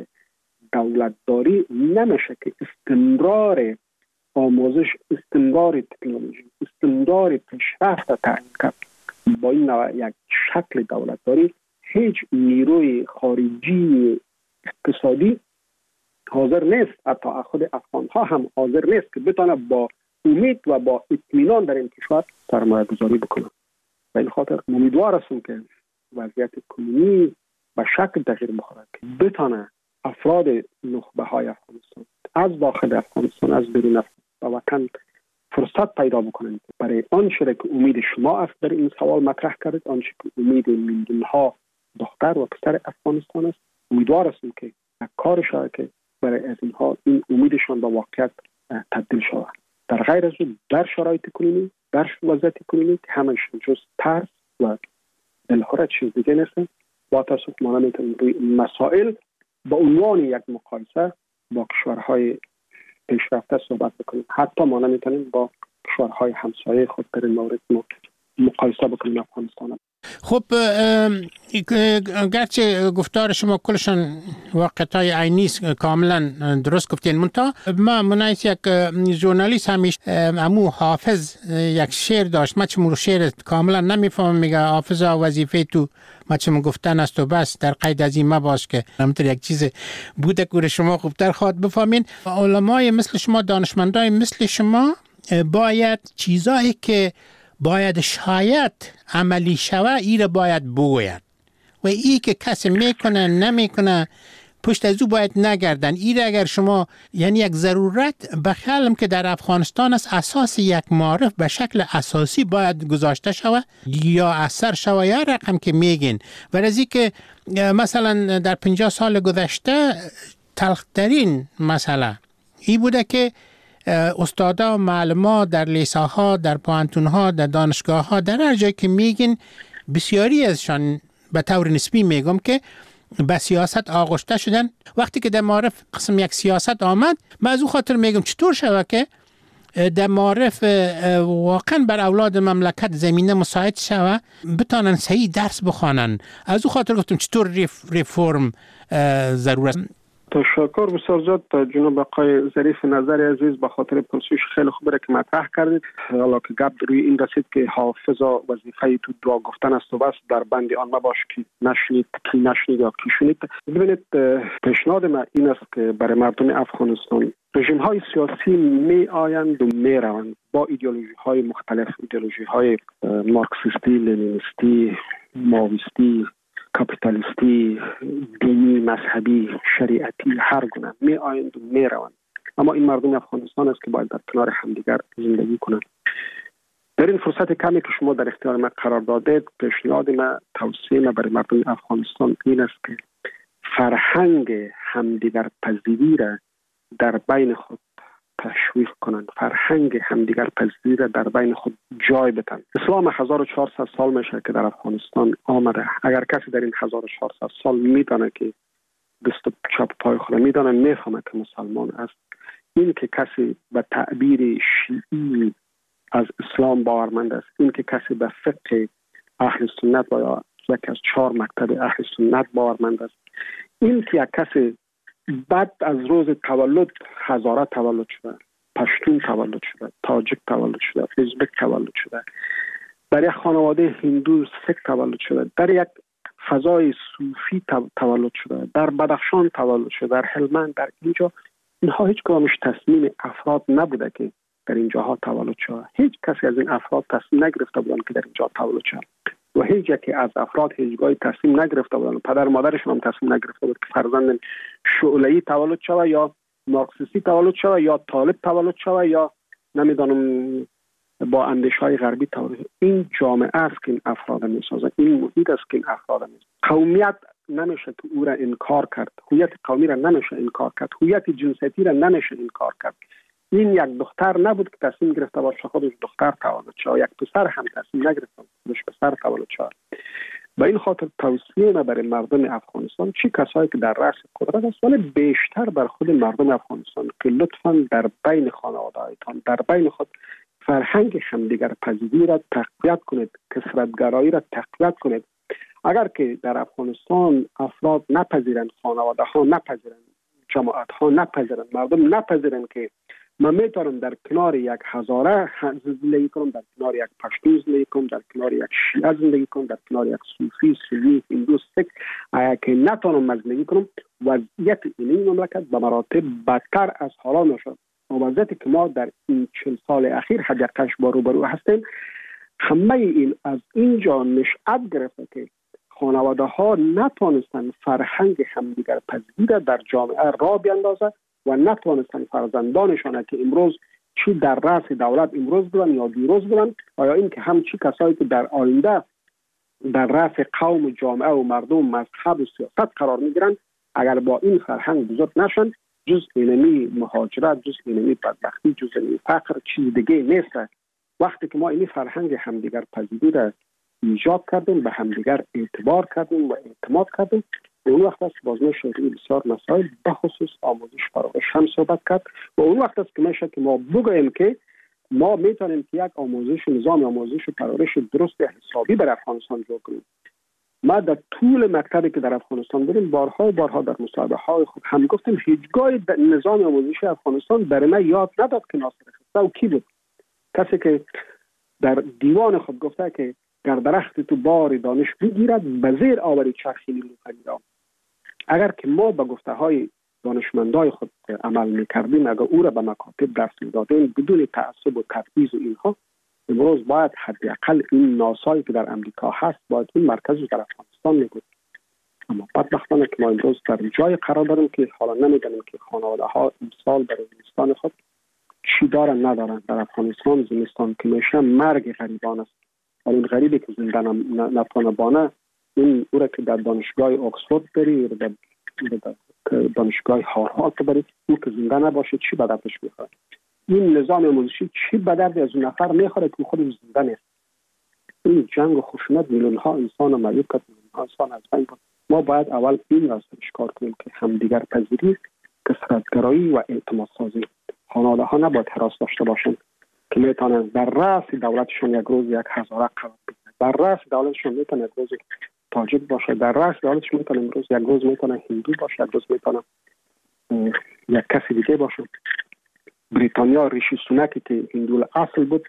دولتداری نمیشه که استمرار آموزش، استمرار تکنولوژی، استمرار پیشرفت تعیین کرد. با این نوع یک شکل دولتداری هیچ نیروی خارجی اقتصادی حاضر نیست، حتی خود افغان ها هم حاضر نیست که بتونه با امید و با اطمینان در این کشور سرمایه گذاری بکنه. و این خاطر امیدوار هستم که وضعیت کنونی به شکل تغییر بخوره که بتونه افراد نخبه های افغانستان از داخل افغانستان از بیرون افغانستان و وطن فرصت پیدا بکنن برای آنچه که امید شما است در این سوال مطرح کردید، آنچه که امید میلیون ها دختر و پسر افغانستان است. امیدوار هستم که کار شده که برای از اینها این امیدشان به واقعیت تبدیل شود. در غیر از اون در شرایط کنونی، در وضعیت کنونی که همش جز ترس و دلخوره چیز دیگه نیست. با تاسف ما نمیتونیم روی مسائل با عنوان یک مقایسه با کشورهای پیشرفته صحبت بکنیم. حتی ما نمیتونیم با کشورهای همسایه خود در این مورد مقایسه بکنیم افغانستان. خب گرچه گفتار شما کلشان واقعیت‌های عینی است، کاملا درست گفتین، منتها ما منایس یک ژورنالیست همیشه امو حافظ یک شعر داشت، من چمو شعر کاملا نمیفهمم، میگه حافظا وظیفه تو ما چمو گفتن است و بس، در قید از این مباش که همینطور یک چیز بوده که شما خوبتر خواهد بفهمین. علمای مثل شما، دانشمندای مثل شما باید چیزایی که باید شاید عملی شوه ای را باید بگوید و ای که کسی میکنه نمیکنه پشت از او باید نگردن. ای را اگر شما یعنی یک ضرورت بخیالم که در افغانستان است اساس یک معارف به شکل اساسی باید گذاشته شوه یا اثر شوه یا رقم که میگین. ولی که مثلا در 50 سال گذشته تلخترین مسئله ای بوده که استادا و معلمان در لیساها، در پوهنتونها، در دانشگاهها، در هر جایی که میگین بسیاری ازشان به طور نسبی میگم که به سیاست آغشته شدن. وقتی که در معارف قسم یک سیاست آمد من از او خاطر میگم چطور شود که در معارف واقعا بر اولاد مملکت زمینه مساعد شود بتانن صحیح درس بخوانن. از او خاطر گفتم چطور ریفورم ضرورت. تشکر بسیار زیاد جناب آقای ظریف نظر عزیز به خاطر پرسش خیلی خوبه که مطرح کردید. حالا که گپ روی این رسید که حافظا وظیفه تو دعا گفتن است و بس در بند آن مباش که نشنید کی نشنید یا کی شنید. ببینید پیشنهاد من این است که برای مردم افغانستان رژیم های سیاسی می آیند و می روند با ایدئولوژی های مختلف، ایدئولوژی های مارکسیستی، لنینیستی، ماویستی، کاپیتالیستی، دینی، مذهبی، شریعتی، هر گونه می آیند و می روند. اما این مردم افغانستان است که باید در کنار همدیگر زندگی کنند. در این فرصت کمی که شما در اختیار من قرار دادید، پیشنهاد من، توصیه من برای مردم افغانستان این است که فرهنگ همدیگر پذیری را در بین خود تشویق کنند، فرهنگ همدیگر پذیری را در بین خود جای بدن. اسلام 1400 سال میشه که در افغانستان آمده. اگر کسی در این 1400 سال میدانه که دست چپ پای خود میدانه، میفهمه که مسلمان است. این که کسی به تعبیر شیعی از اسلام باورمند است، این که کسی به فقه اهل سنت و یا یکی از 4 مکتب اهل سنت باورمند است، این که یک کسی بعد از روز تولد هزاره تولد شده، پشتون تولد شده، تاجیک تولد شده، ازبک تولد شده، در یک خانواده هندو سک تولد شده، در یک فضای صوفی تولد شده، در بدخشان تولد شده، در هلمند، در اینجا، اینها هیچ کدامش تصمیم افراد نبوده که در اینجاها تولد شده. هیچ کسی از این افراد تصمیم نگرفته بودن که در اینجا تولد شده و هیچ یکی از افراد هیچگاهی تصمیم نگرفته بودن، پدر مادرشون هم تصمیم نگرفته بود که فرزند شعله‌ای تولد شود یا مارکسیستی تولد شود یا طالب تولد شود یا نمیدانم با اندیشه‌های غربی تولد شود. این جامعه است که این افراد میسازه، این محیط است که این افراد میسازه. قومیت نمیشه که او را انکار کرد، هویت قومی را نمیشه انکار کرد، هویت جنسیتی را نمیشه انکار کرد. این یک دختر نبود که تصمیم گرفته باشه خودش دختر تولد شد، یک پسر هم تصمیم نگرفته خودش پسر تولد شد. به این خاطر توصیه ما برای مردم افغانستان، چه کسایی که در رأس قدرت است ولی بیشتر بر خود مردم افغانستان، که لطفاً در بین خانواده‌هایتان، در بین خود فرهنگ همدیگر پذیری را تقویت کنید، کثرت‌گرایی را تقویت کنید. اگر که در افغانستان افراد نپذیرند، خانواده‌ها نپذیرند، جماعت‌ها نپذیرند، مردم نپذیرند که من میتونم در کنار یک هزاره زندگی کنم، در کنار یک پشتون زندگی کنم، در کنار یک شیعه زندگی کنم، در کنار یک صوفی، سنی، هندو، سک، که نتونم زندگی کنم، وضعیت این مملکت به مراتب بدتر از حالا نشد. وضعیتی که ما در این 40 سال اخیر حداقل با روبرو هستیم، همه این از اینجا نشأت گرفته که خانواده ها نتونستن فرهنگ همدیگر پذیری در جامعه را بیاندازند و نتوانستن فرزندانشان که امروز چی در رأس دولت امروز بودن یا دیروز بودن، و یا این که همچی کسایی که در آینده در رأس قوم و جامعه و مردم و مذهب و سیاست قرار میگیرن، اگر با این فرهنگ بزرگ نشن، جز اینمی مهاجرت، جز اینمی بدبختی، جز اینمی فقر چیز دیگه نیست. وقتی که ما این فرهنگ همدیگر پذیری را ایجاد کردیم، به همدیگر اعتبار کردیم و اعتماد کردیم، اون وقت است که باز میشه بسیار مسائل بخصوص آموزش پرورش هم صحبت کرد و اون وقت است که میشه که ما بگوییم که ما میتونیم که یک آموزش نظام آموزش پرورش درست حسابی در افغانستان جور کنیم. ما در طول مکتبی که در افغانستان بریم بارها در مصاحبه های خود هم گفتیم هیچگاه نظام آموزشی افغانستان در ما یاد نداد که ناصر خسرو و کی بود، کسی که در دیوان خود گفته که گر درخت تو بار دانش بگیرد به زیر آوری چرخی نیلوفری را. اگر که ما به گفته های دانشمندای خود عمل میکردیم، اگر او را به مکاتب درس میدادیم بدون تعصب و تبعیض و اینها، امروز باید حداقل این ناسایی که در امریکا هست باید این مرکز رو در افغانستان میگود. اما بدبختانه که ما امروز در جای قرار داریم که حالا نمیدونیم که خانواده ها امسال برای زمستان خود چی دارن ندارن. در افغانستان زمستان که میشه مرگ غریبان است. ولی این غریبی که زنده نتونه بانه این او را که در دانشگاه اکسفورد بری در دانشگاه هاروارد بری، او که زنده نباشه چی به دردش میخوره؟ این نظام آموزشی چی به درد از اون نفر میخوره که خودش زنده نیست؟ این جنگ و خشونت میلیون ها انسان معیوب کرد، میلیون ها انسان از بین برد. ما باید اول این را سرش کار کنیم که همدیگر پذیری، کثرت‌گرایی و اعتماد سازی. خانواده ها نباید حراس داشته باشند که میتونن در رأس دولتشون یک روز یک هزاره قرار بگیرن. در رأس دولتشون میتونه یک روز تاجیک باشه، در رأس دولتشون میتونه امروز یک روز میتونه هندو باشه، یک روز میتونه یک کسی دیگه باشه. بریتانیا ریشی سوناکی که هندو اصل بود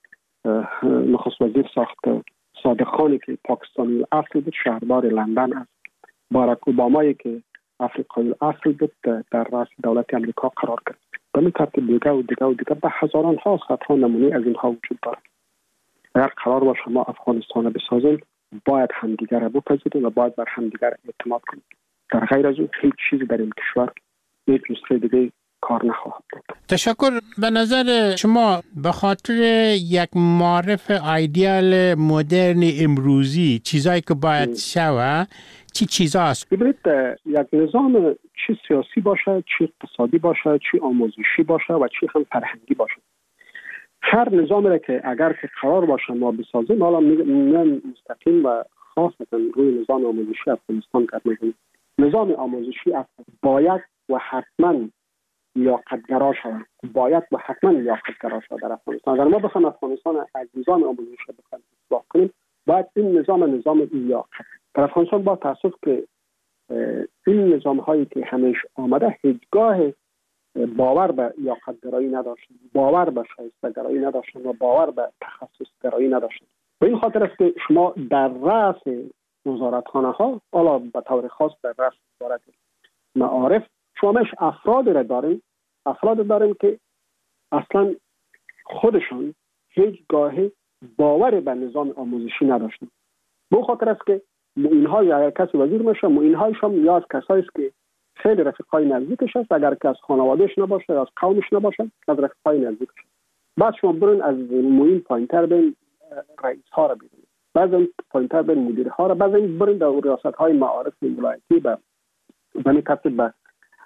نخست وزیر ساخت. صادق خانی که پاکستانی اصل بود شهردار لندن است. باراک اوبامایی که افریقایی اصل بود در رأس دولت امریکا قرار گرفت. به این ترتیب دیگه و دیگه و دیگه به هزاران ها صدها نمونه از اینها وجود دارد. اگر قرار باشه ما افغانستان بسازیم باید همدیگر را بپذیریم و باید بر همدیگر اعتماد کنیم. در غیر از اون هیچ چیزی در این کشور هیچ نسخه دیگه کار نخواهد بود. تشکر. به نظر شما به خاطر یک معرف ایدئال مدرن امروزی چیزایی که باید شوه چی چیزاست؟ ببینید یک نظام چی سیاسی باشه، چی اقتصادی باشه، چی آموزشی باشه و چی هم فرهنگی باشه، هر نظامی را که اگر که قرار باشه ما بسازیم، حالا من مستقیم و خاصتا روی نظام آموزشی افغانستان کار میکنم. نظام آموزشی باید و حتما لیاقت‌گرا شود. باید و حتما لیاقت‌گرا شود در افغانستان. اگر ما بخوایم افغانستان از نظام آموزشی بخوایم اصلاح کنیم، باید این نظام لیاقت. در افغانستان با تاسف که این نظام هایی که همیشه آمده هیچگاه باور به لیاقت‌گرایی نداشتن، باور به شایسته‌گرایی نداشتن و باور به تخصص‌گرایی نداشتن. به این خاطر است که شما در رأس وزارتخانه ها، حالا به طور خاص در رأس وزارت معارف، شما افراد داریم که اصلا خودشون هیچگاه باور به نظام آموزشی نداشتن. به خاطر است که معین‌ها یا کسی وزیر میشه، معین‌هایشون یا از کسایی است که خیلی رفیقای نزدیکش است، اگر که از خانوادهش نباشه یا از قومش نباشه، از رفیقای نزدیکش. بعد شما برین از معین پایین‌تر بین رئیس ها را ببینید، بعضی پایین‌تر بین مدیرها را، بعضی برین در ریاست‌های معارف ولایتی به ترتیب به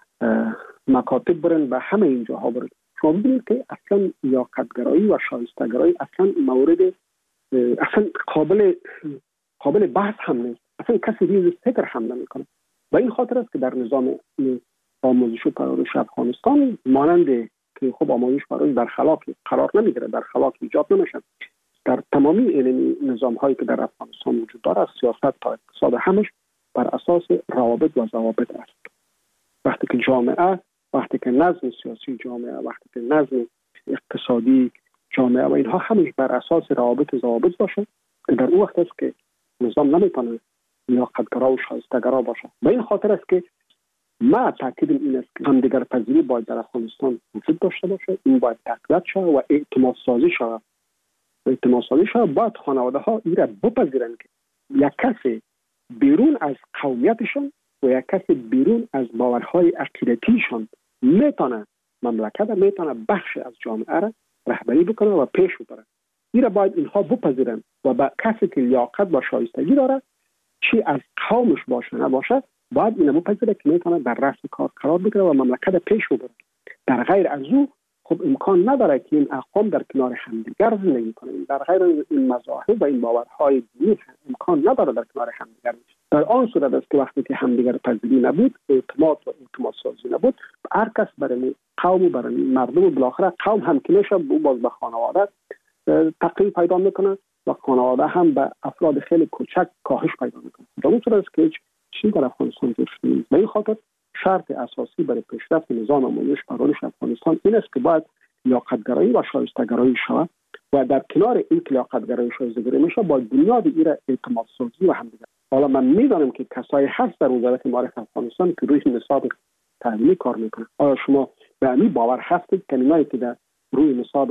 مکاتب برین، به همه این جاها برین. شما ببینید که اصلا لیاقت‌گرایی و شایسته‌گرایی اصلا مورد اصلا قابل بحث هم نیست. اصلا کسی ریز فکر هم نمی‌کنه. و این خاطر است که در نظام آموزش و پرورش افغانستان مانند که خب آموزش پرورش در خلاق قرار نمیگیره، در خلاق ایجاد نمیشه. در تمامی این نظام هایی که در افغانستان وجود داره، از سیاست تا اقتصاد، همش بر اساس روابط و ضوابط است. وقتی که جامعه، وقتی که نظم سیاسی جامعه، وقتی که نظم اقتصادی جامعه و اینها همش بر اساس روابط و ضوابط باشه، در اون وقت است که نظام نمیتونه لیاقت‌گرا و شایسته‌گرا باشه. به این خاطر است که ما تاکید این است که همدیگر پذیری باید در افغانستان وجود داشته باشه. این باید تقویت شود و اعتماد سازی شود. باید خانواده ها این را بپذیرند که یک کسی بیرون از قومیتشون و یک کسی بیرون از باورهای عقیدتیشون میتونه مملکت، میتونه بخش از جامعه را رهبری بکنه و پیش ببره. این را باید اینها بپذیرند و با کسی که لیاقت و شایستگی داره، چی از قومش باشه نباشه، باید اینو بپذیره که میتونه در رأس کار قرار بگیره و مملکت پیش ببره. در غیر از او خب امکان نداره که این اقوام در کنار همدیگر زندگی کنند. در غیر این مذاهب و این باورهای دینی امکان نداره در کنار همدیگر. در آن صورت است که وقتی که همدیگر پذیری نبود، اعتماد و اعتماد سازی نبود، هر کس برای قوم و برای مردم و بالاخره قوم هم که میشه باز به خانواده تقریب پیدا میکنه و خانواده هم به افراد خیلی کوچک کاهش پیدا میکنه. در اون صورت است که چیزی در افغانستان جوش نیست. به این خاطر شرط اساسی برای پیشرفت نظام آموزش پرورش افغانستان این است که باید لیاقت‌گرایی و شایسته‌گرایی شود و در کنار این لیاقت‌گرایی و شایسته‌گرایی میشه با بنیاد این اعتماد سازی و همدیگر. حالا من میدانم که کسایی هست در وزارت معارف افغانستان که روی نصاب تعلیمی کار میکنه. آیا شما به این باور هستید که اینایی که در روی نصاب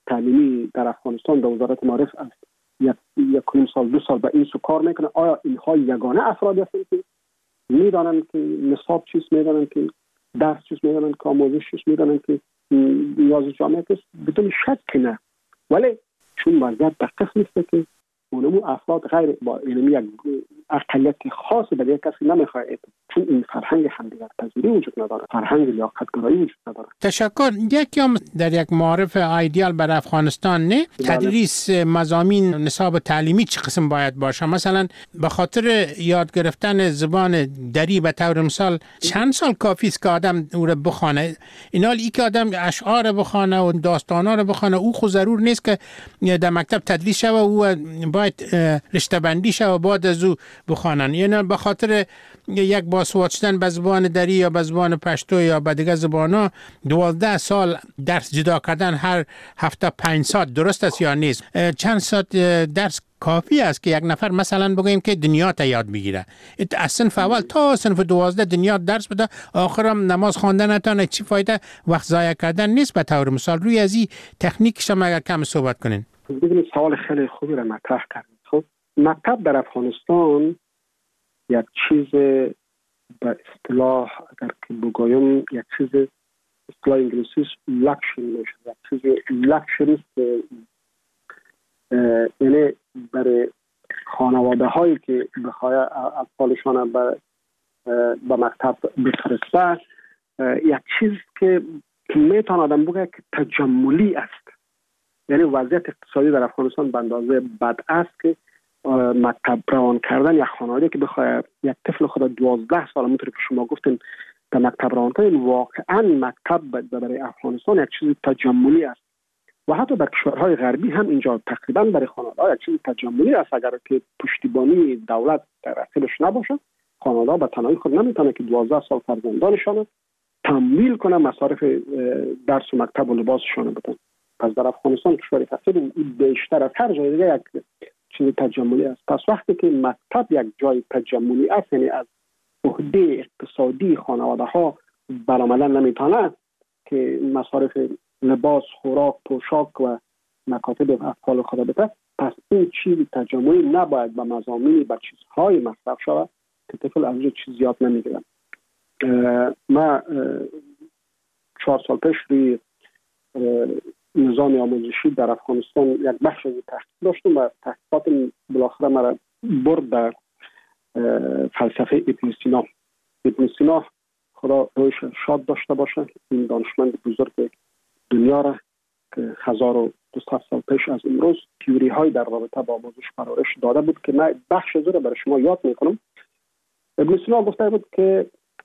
تعلیمی در افغانستان در وزارت معارف است یک سال 2 سال به این سو کار میکنه. آیا اینها یگانه افرادی هستند که میدانند که نصاب چیست، میدانند که درس چیست، میدانند که آموزش چیست، میدانند که نیاز جامعه است؟ بدون شک نه. ولی چون وضعیت به قسم است که اونمو افراد غیر با علمی یک اقلیت خاص به یک کسی نمیخواد، چون این فرهنگ همدیگر پذیری وجود نداره، فرهنگ لیاقتگرایی وجود نداره. تشکر. یکم در یک معارف ایدئال بر افغانستان نه تدریس مضامین نصاب تعلیمی چه قسم باید باشه؟ مثلا به خاطر یاد گرفتن زبان دری به طور مثال چند سال کافی است که آدم او را بخونه؟ اینال ای که آدم اشعار بخونه و داستانا رو بخونه او خود ضرور نیست که در مکتب تدریس شوه، او باید رشته بندی شوه بعد از او بخوانن. یعنی به خاطر یک باسواد شدن به زبان دری یا به زبان پشتو یا به دیگه زبانا 12 سال درس جدا کردن هر هفته 5 ساعت درست است یا نیست؟ چند ساعت درس کافی است که یک نفر مثلا بگوییم که دنیا تا یاد بگیره؟ از صنف اول تا صنف 12 دنیا درس بده، آخرم نماز خواندن نتونه چی فایده؟ وقت ضایع کردن نیست. به طور مثال روی از این تکنیک شما اگر کم صحبت کنین. ببینید سوال خیلی خوبی را مطرح کردید. خب مکتب در افغانستان یک چیز به اصطلاح اگر که بگویم یک چیز اصطلاح انگلیسی لکشری میشه، یک چیز لکشری است، یعنی برای خانواده هایی که بخواه اطفالشان به مکتب بفرسته یک چیز که میتونه آدم بگه که تجملی است. یعنی وضعیت اقتصادی در افغانستان به اندازه بد است که مکتب روان کردن یک خانواده که بخواد یک طفل خود 12 سال همونطور که شما گفتین در مکتب روان کنه، واقعا مکتب برای افغانستان یک چیز تجملی است و حتی در کشورهای غربی هم اینجا تقریبا برای خانواده یک چیز تجملی است. اگر که پشتیبانی دولت در اصلش نباشه، خانواده به تنهایی خود نمیتونه که 12 سال فرزندانشان تمویل کنه مصارف درس و مکتب و لباسشان بدن. پس در افغانستان کشور فقیر بیشتر از هر جای دیگه یک چیز تجملی است. پس وقتی که مکتب یک جای تجملی است، یعنی از عهده اقتصادی خانواده ها برآمدن نمیتونه که مصارف لباس، خوراک، پوشاک و مکاتب اطفال خود بده، پس این چیز تجملی نباید به مضامینی به چیزهای مصرف شود که طفل از اونجا چیز یاد نمیگیرن. ما 4 سال پیش روی نظام آموزشی در افغانستان یک بخش از تحقیق داشتم و تحقیقات بالاخره مرا برد در فلسفه ابن سینا. ابن سینا خدا رویش شاد داشته باشه، این دانشمند بزرگ دنیا را که 1200 سال پیش از امروز تئوری های در رابطه با آموزش پرورش داده بود که من بخش از رو برای شما یاد میکنم. ابن سینا گفته بود که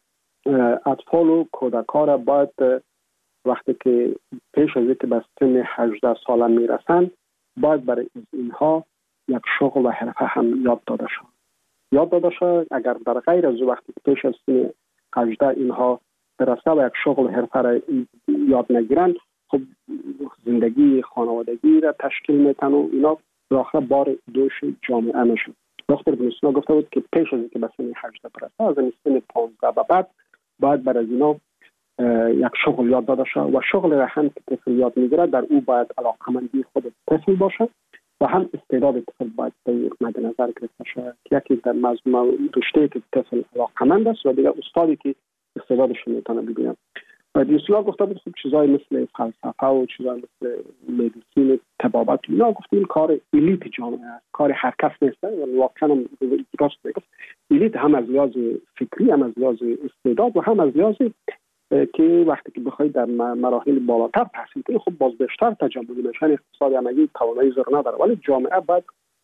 اطفال و کودکان را باید وقتی که پیش از اینکه به سن 18 ساله میرسند باید برای اینها یک شغل و حرفه هم یاد داده شود. اگر در غیر از وقتی که پیش از سن 18 اینها برسه و یک شغل و حرفه را یاد نگیرند، خب زندگی خانوادگی را تشکیل میتن و اینا بالاخره بار دوش جامعه میشن. دکتر ابن سینا گفته بود که پیش از اینکه به سن 18 برسه، از سن 15 به بعد باید برای اینا یک شغل یاد داده شود و شغل را هم که طفل یاد میگیره در او باید علاقمندی خود طفل باشه و هم استعداد طفل باید مد نظر گرفته شود. یکی در مضمون رشته که طفل علاقمند است و دیگه استادی که استعدادش میتونه ببینه. و دیسلا گفته بود خب چیزای مثل فلسفه و چیزای مثل مدیسین، طبابت، اینا گفتیم کار الیت جامعه است، کار هر کس نیست. و واقعا راست میگه الیت هم از لحاظ فکری، هم از لحاظ استعداد و هم از لحاظ که وقتی که بخواید در مراحل بالاتر تحصیل کنید خب باز بیشتر تجملی میشن. اقتصاد عملی توانایی زر نداره، ولی جامعه باید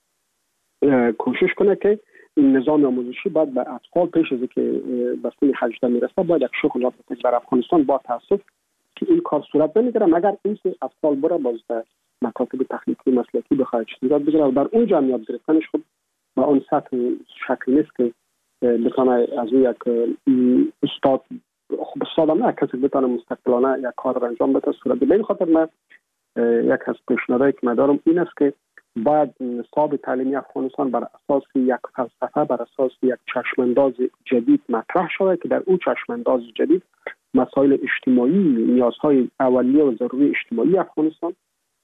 کوشش کنه که این نظام آموزشی باید به اطفال پیش از اینکه به سن 18 میرسه باید یک شغل یاد بده. در افغانستان با تاسف که این کار صورت نمیگیره مگر اینکه اطفال بره باز در مکاتب تخنیکی مسلکی بخواد چیزی یاد بگیره و در اونجا هم یاد گرفتنش خب با اون سطح شکلی نیست که بتونه از یک استاد خب استادم نه کسی بتونه مستقلانه یک کار را انجام بده صورت بده. به این خاطر من یک از پیشنهادایی که من دارم این است که باید نصاب تعلیمی افغانستان بر اساس یک فلسفه، بر اساس یک چشمانداز جدید مطرح شود که در اون چشمانداز جدید مسائل اجتماعی، نیازهای اولیه و ضروری اجتماعی افغانستان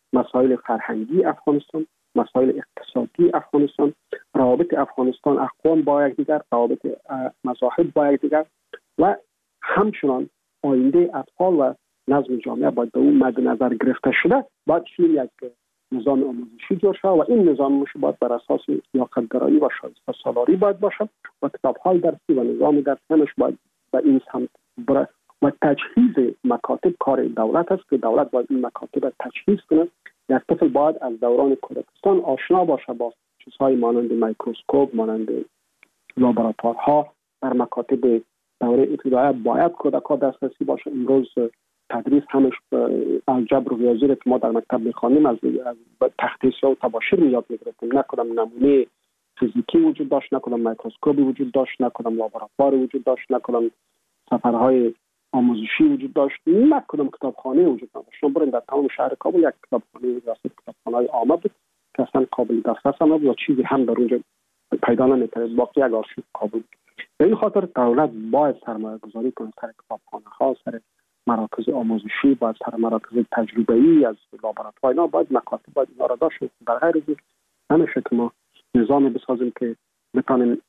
مسائل فرهنگی افغانستان، مسائل اقتصادی افغانستان، روابط افغانستان اقوام با یکدیگر، روابط مذاهب با یکدیگر و همچنان آینده اطفال و نظم جامعه باید به اون مد نظر گرفته شده. باید یک نظام آموزشی جور شود و این نظام آموزشی باید بر اساس لیاقت‌گرایی و شایسته سالاری باید باشد و کتاب‌های درسی و نظام درسی همش باید به این سمت بره و تجهیز مکاتب کار دولت است که دولت باید این مکاتب تجهیز کنه. یک طفل باید از دوران کودکستان آشنا باشه با چیزهای مانند میکروسکوپ، مانند لابراتوارها. در مکاتب دوره ابتدایی باید کودک‌ها دسترسی باشه. امروز تدریس همش الجبر و ریاضی که ما در مکتب می‌خوانیم از تخته سیاه و تباشیر یاد می‌گرفتیم. نه کدام نمونه فیزیکی وجود داشت، نه کدام میکروسکوپی وجود داشت، نه کدام لابراتوار وجود داشت، نه کدام سفرهای آموزشی وجود داشت، نه کدام کتابخانه وجود نداشت. شما برید در تمام شهر کابل یک کتابخانه وجود داشت، کتابخانه‌های عامه بود که اصلا قابل دسترس نبود و چیزی هم در اونجا پیدا نمی‌کرد. باقی یک آرشیو کابل. به این خاطر دولت باید سرمایه‌گذاری کنه سر کتابخانه‌ها، سر مراکز آموزشی، باید سر مراکز تجربه‌ای از لابراتوار، اینا باید مکاتب باید اینا را داشت. در غیر از همیشه که ما نظامی بسازیم که بتونیم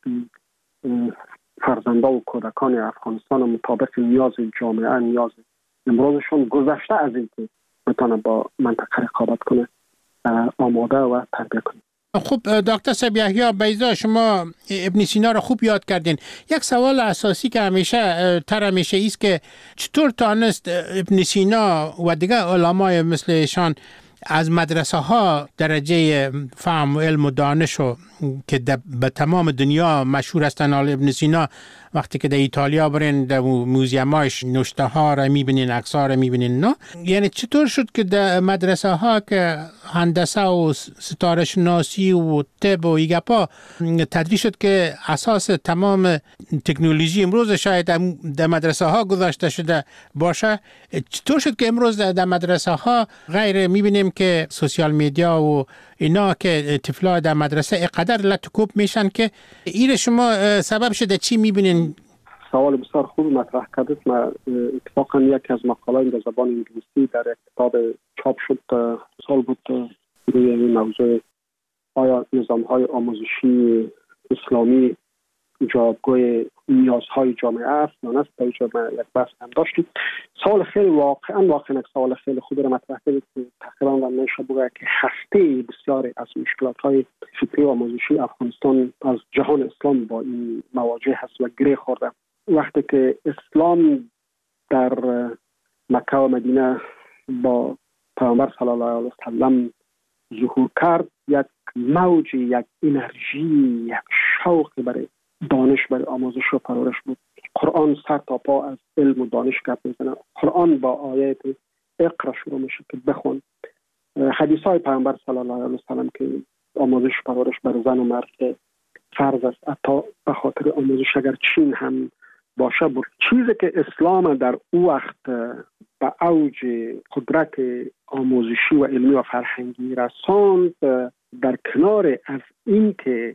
فرزندان و کودکان افغانستان مطابق نیاز جامعه، نیاز امروزشون گذشته از این که بتونه با منطقه رقابت کنه آماده و تربیت کنه. خب دکتر صاحب یحیی بیضا، شما ابن سینا را خوب یاد کردین. یک سوال اساسی که همیشه است که چطور تانست ابن سینا و دیگر علمای مثل ایشان از مدرسه ها درجه فهم و علم و دانش که به تمام دنیا مشهور هستن. ابن سینا وقتی که در ایتالیا برین در موزیماش نوشته ها را میبینین، عکس‌ها را میبینین، نه یعنی چطور شد که در مدرسه ها که هندسه و ستاره شناسی و طب و ایگپا تدریس شد که اساس تمام تکنولوژی امروز شاید در مدرسه ها گذاشته شده باشه، چطور شد که امروز در مدرسه ها غیر میبینیم که سوشیال میدیا و اینا که طفلا در مدرسه اقدر لطکوب میشن که این شما سبب شده چی میبینین؟ سوال بسیار خوب مطرح کردید. ما اتفاقا یکی از مقالات در زبان انگلیسی در یک کتاب چاپ شد سال بود روی این موضوع، آیا نظام‌های آموزشی اسلامی جوابگوی نیازهای جامعه است یا نه؟ در اینجا ما یک بحث هم داشتیم. سوال خیلی واقعا یک سوال خیلی خوبی را مطرح کردید که تقریبا میشه بگه که هسته بسیاری از مشکلات‌های فکری و آموزشی افغانستان از جهان اسلام با این مواجه هست و گره خورده. وقتی که اسلام در مکه و مدینه با پیامبر صلی الله علیه و سلم ظهور کرد، یک موج، یک انرژی، یک شوق برای دانش، برای آموزش و پرورش بود. قرآن سر تا پا از علم و دانش گپ میزنه. قرآن با آیات اقرا شروع میشه که بخون. حدیث های پیامبر صلی الله علیه و سلم که آموزش پرورش بر زن و مرد فرض است، حتی به خاطر آموزش اگر چین هم باشه بود. چیزی که اسلام در او وقت به اوج قدرت آموزشی و علمی و فرهنگی رساند، در کنار از این که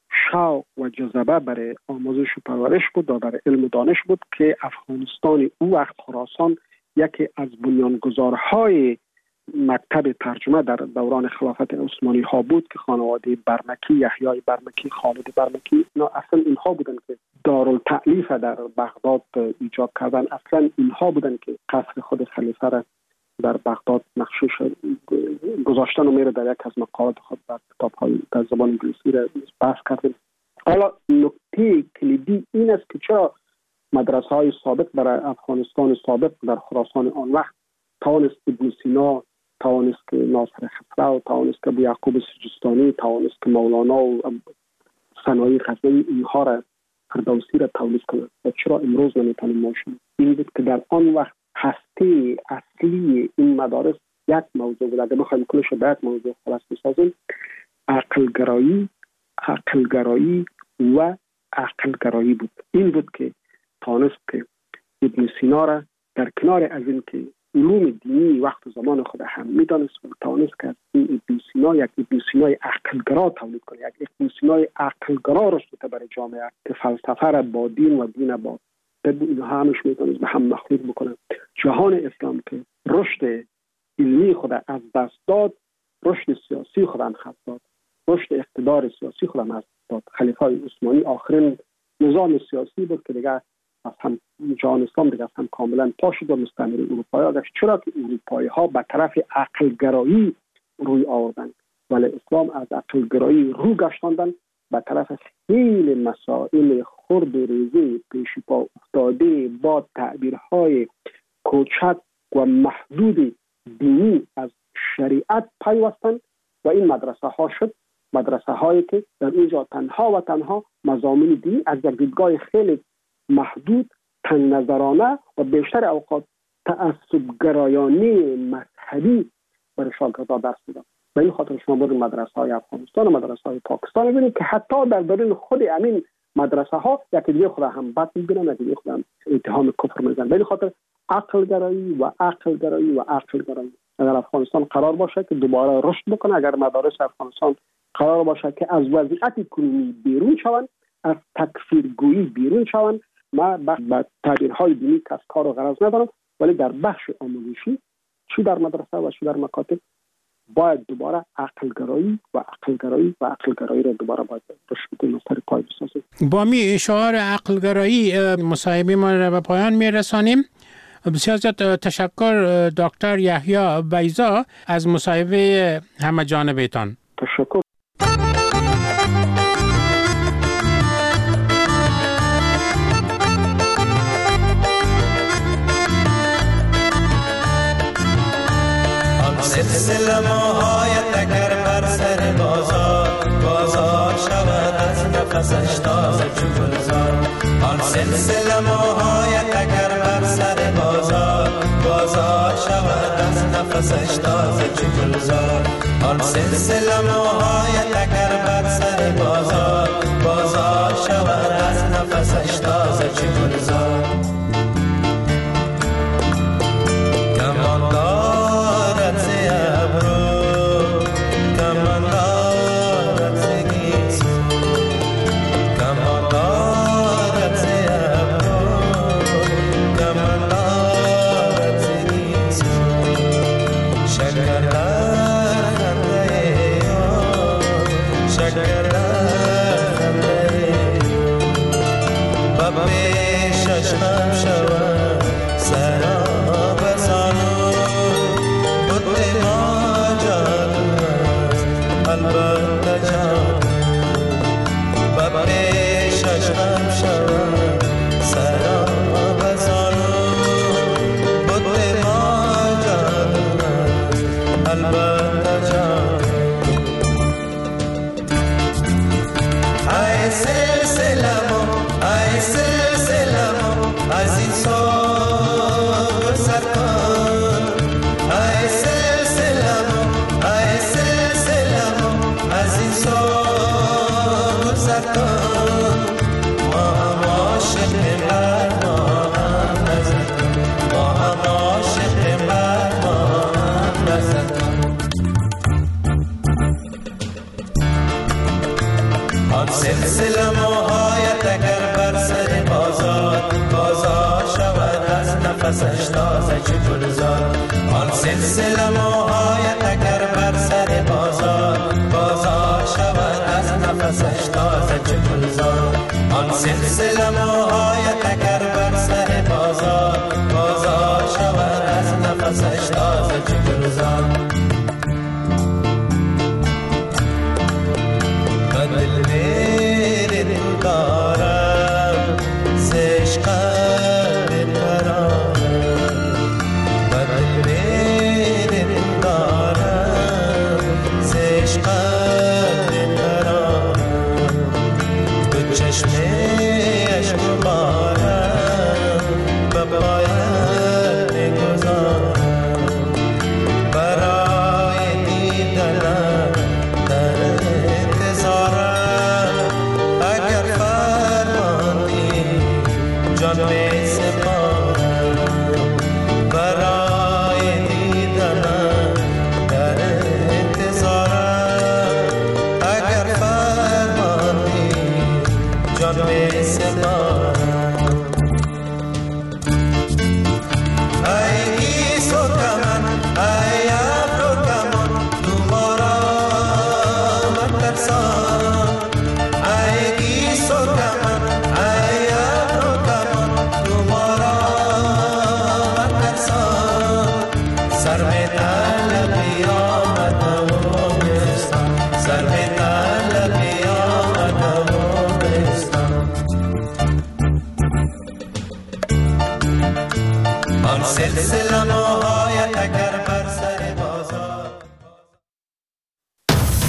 شوق و جذبه برای آموزش و پرورش بود و برای علم و دانش بود که افغانستان او وقت خراسان یکی از بنیانگذارهای مکتب ترجمه در دوران خلافت عثمانی ها بود که خانواده برمکی، یحیی برمکی، خالد برمکی، اینا اصلا اینها بودن که دارالتألیف در بغداد ایجاد کردن. اصلا اینها بودن که قصر خود خلیفه را در بغداد نقشش گذاشتن و میره در یک از مقالات خود در کتاب‌های در زبان انگلیسی را بحث کردیم. حالا نکته کلیدی این است که چرا مدرسه‌های سابق برای افغانستان سابق در خراسان آن وقت توانست ابن سینا، توانست که ناصر خسرو، توانست که یعقوب سجستانی، توانست که مولانا و ثنایی غزنوی اینها را فردوسی را تولید کنند و چرا امروز نمیتونیم ماشین؟ این بود که در آن وقت هسته اصلی این مدارس یک موضوع بود. اگر بخوایم کلش به یک موضوع خلاص بسازیم، عقلگرایی و عقلگرایی بود. این بود که توانست که ابن سینا را در کنار از این که علوم دینی وقت و زمان خود هم میدانست و توانست که این ابن سینا یک ابن سینای عقلگرا تولید کنه، یک ابن سینای عقلگرا رشد برای جامعه که فلسفه را با دین و دین با اینها همش میتونست به هم مخلوط بکنه. جهان اسلام که رشد علمی خود از دست داد، رشد سیاسی خود هم خط داد، رشد اقتدار سیاسی خود هم از داد. خلیفه عثمانی آخرین نظام سیاسی بود که دیگه از هم جهان اسلام دیگه از هم کاملا پا شد و مستعمره اروپایی گشت. چرا که اروپایی ها به طرف عقل گرایی روی آوردند، ولی اسلام از عقل گرایی رو گشتاندن به طرف خیلی مسائل خرد و ریزی پیش پا افتاده با تعبیرهای کوچک و محدود دینی از شریعت پیوستند و این مدرسه ها شد مدرسه هایی که در اینجا تنها و تنها مضامین دینی از یک دیدگاه خیلی محدود، تنگ نظرانه و بیشتر اوقات تعصب گرایانه مذهبی برای شاگردان درس میدن. به این خاطر شما برید مدرسه های افغانستان و مدرسه های پاکستان ببینید که حتی در درون خود امین مدرسه ها یکی دیگه خود هم بد میگیرن، یکی دیگه خود هم اتهام کفر میزنن. به این خاطر عقل گرایی و عقل گرایی و عقل گرایی. اگر افغانستان قرار باشه که دوباره رشد بکنه، اگر مدارس افغانستان قرار باشه که از وضعیت کنونی بیرون شوند، از تکفیرگویی بیرون شوند، ما با تعبیرهای دینی کس کار و غرض ندارم، ولی در بخش آموزشی چی در مدرسه و چی در مکاتب باید دوباره عقل گرایی و عقل گرایی و عقل گرایی را دوباره باید رشد بدیم و سر پای بسازیم. با می شعار عقل گرایی مصاحبه ما را به پایان میرسانیم. بسیار زیاد تشکر دکتر یحیی بیضا از مصاحبه همه جانبه‌تان. تشکر. سلسله موهای تگر بر سر بازار، بازار شود از نفسش تازه چو گلزار. آن سلسله موهای تگر بر سر بازار، بازار شود از نفسش تازه چو گلزار. آن سلسله موهای تگر بر سر بازار، بازار شود از نفسش تازه چو گلزار. سلسله موهایت اگر بر سر بازار، بازار شود از نفسش تازه چو گلزار. آن سلسله موهایت اگر بر سر بازار، بازار شود از نفسش تازه چو گلزار. آن سلسله موهایت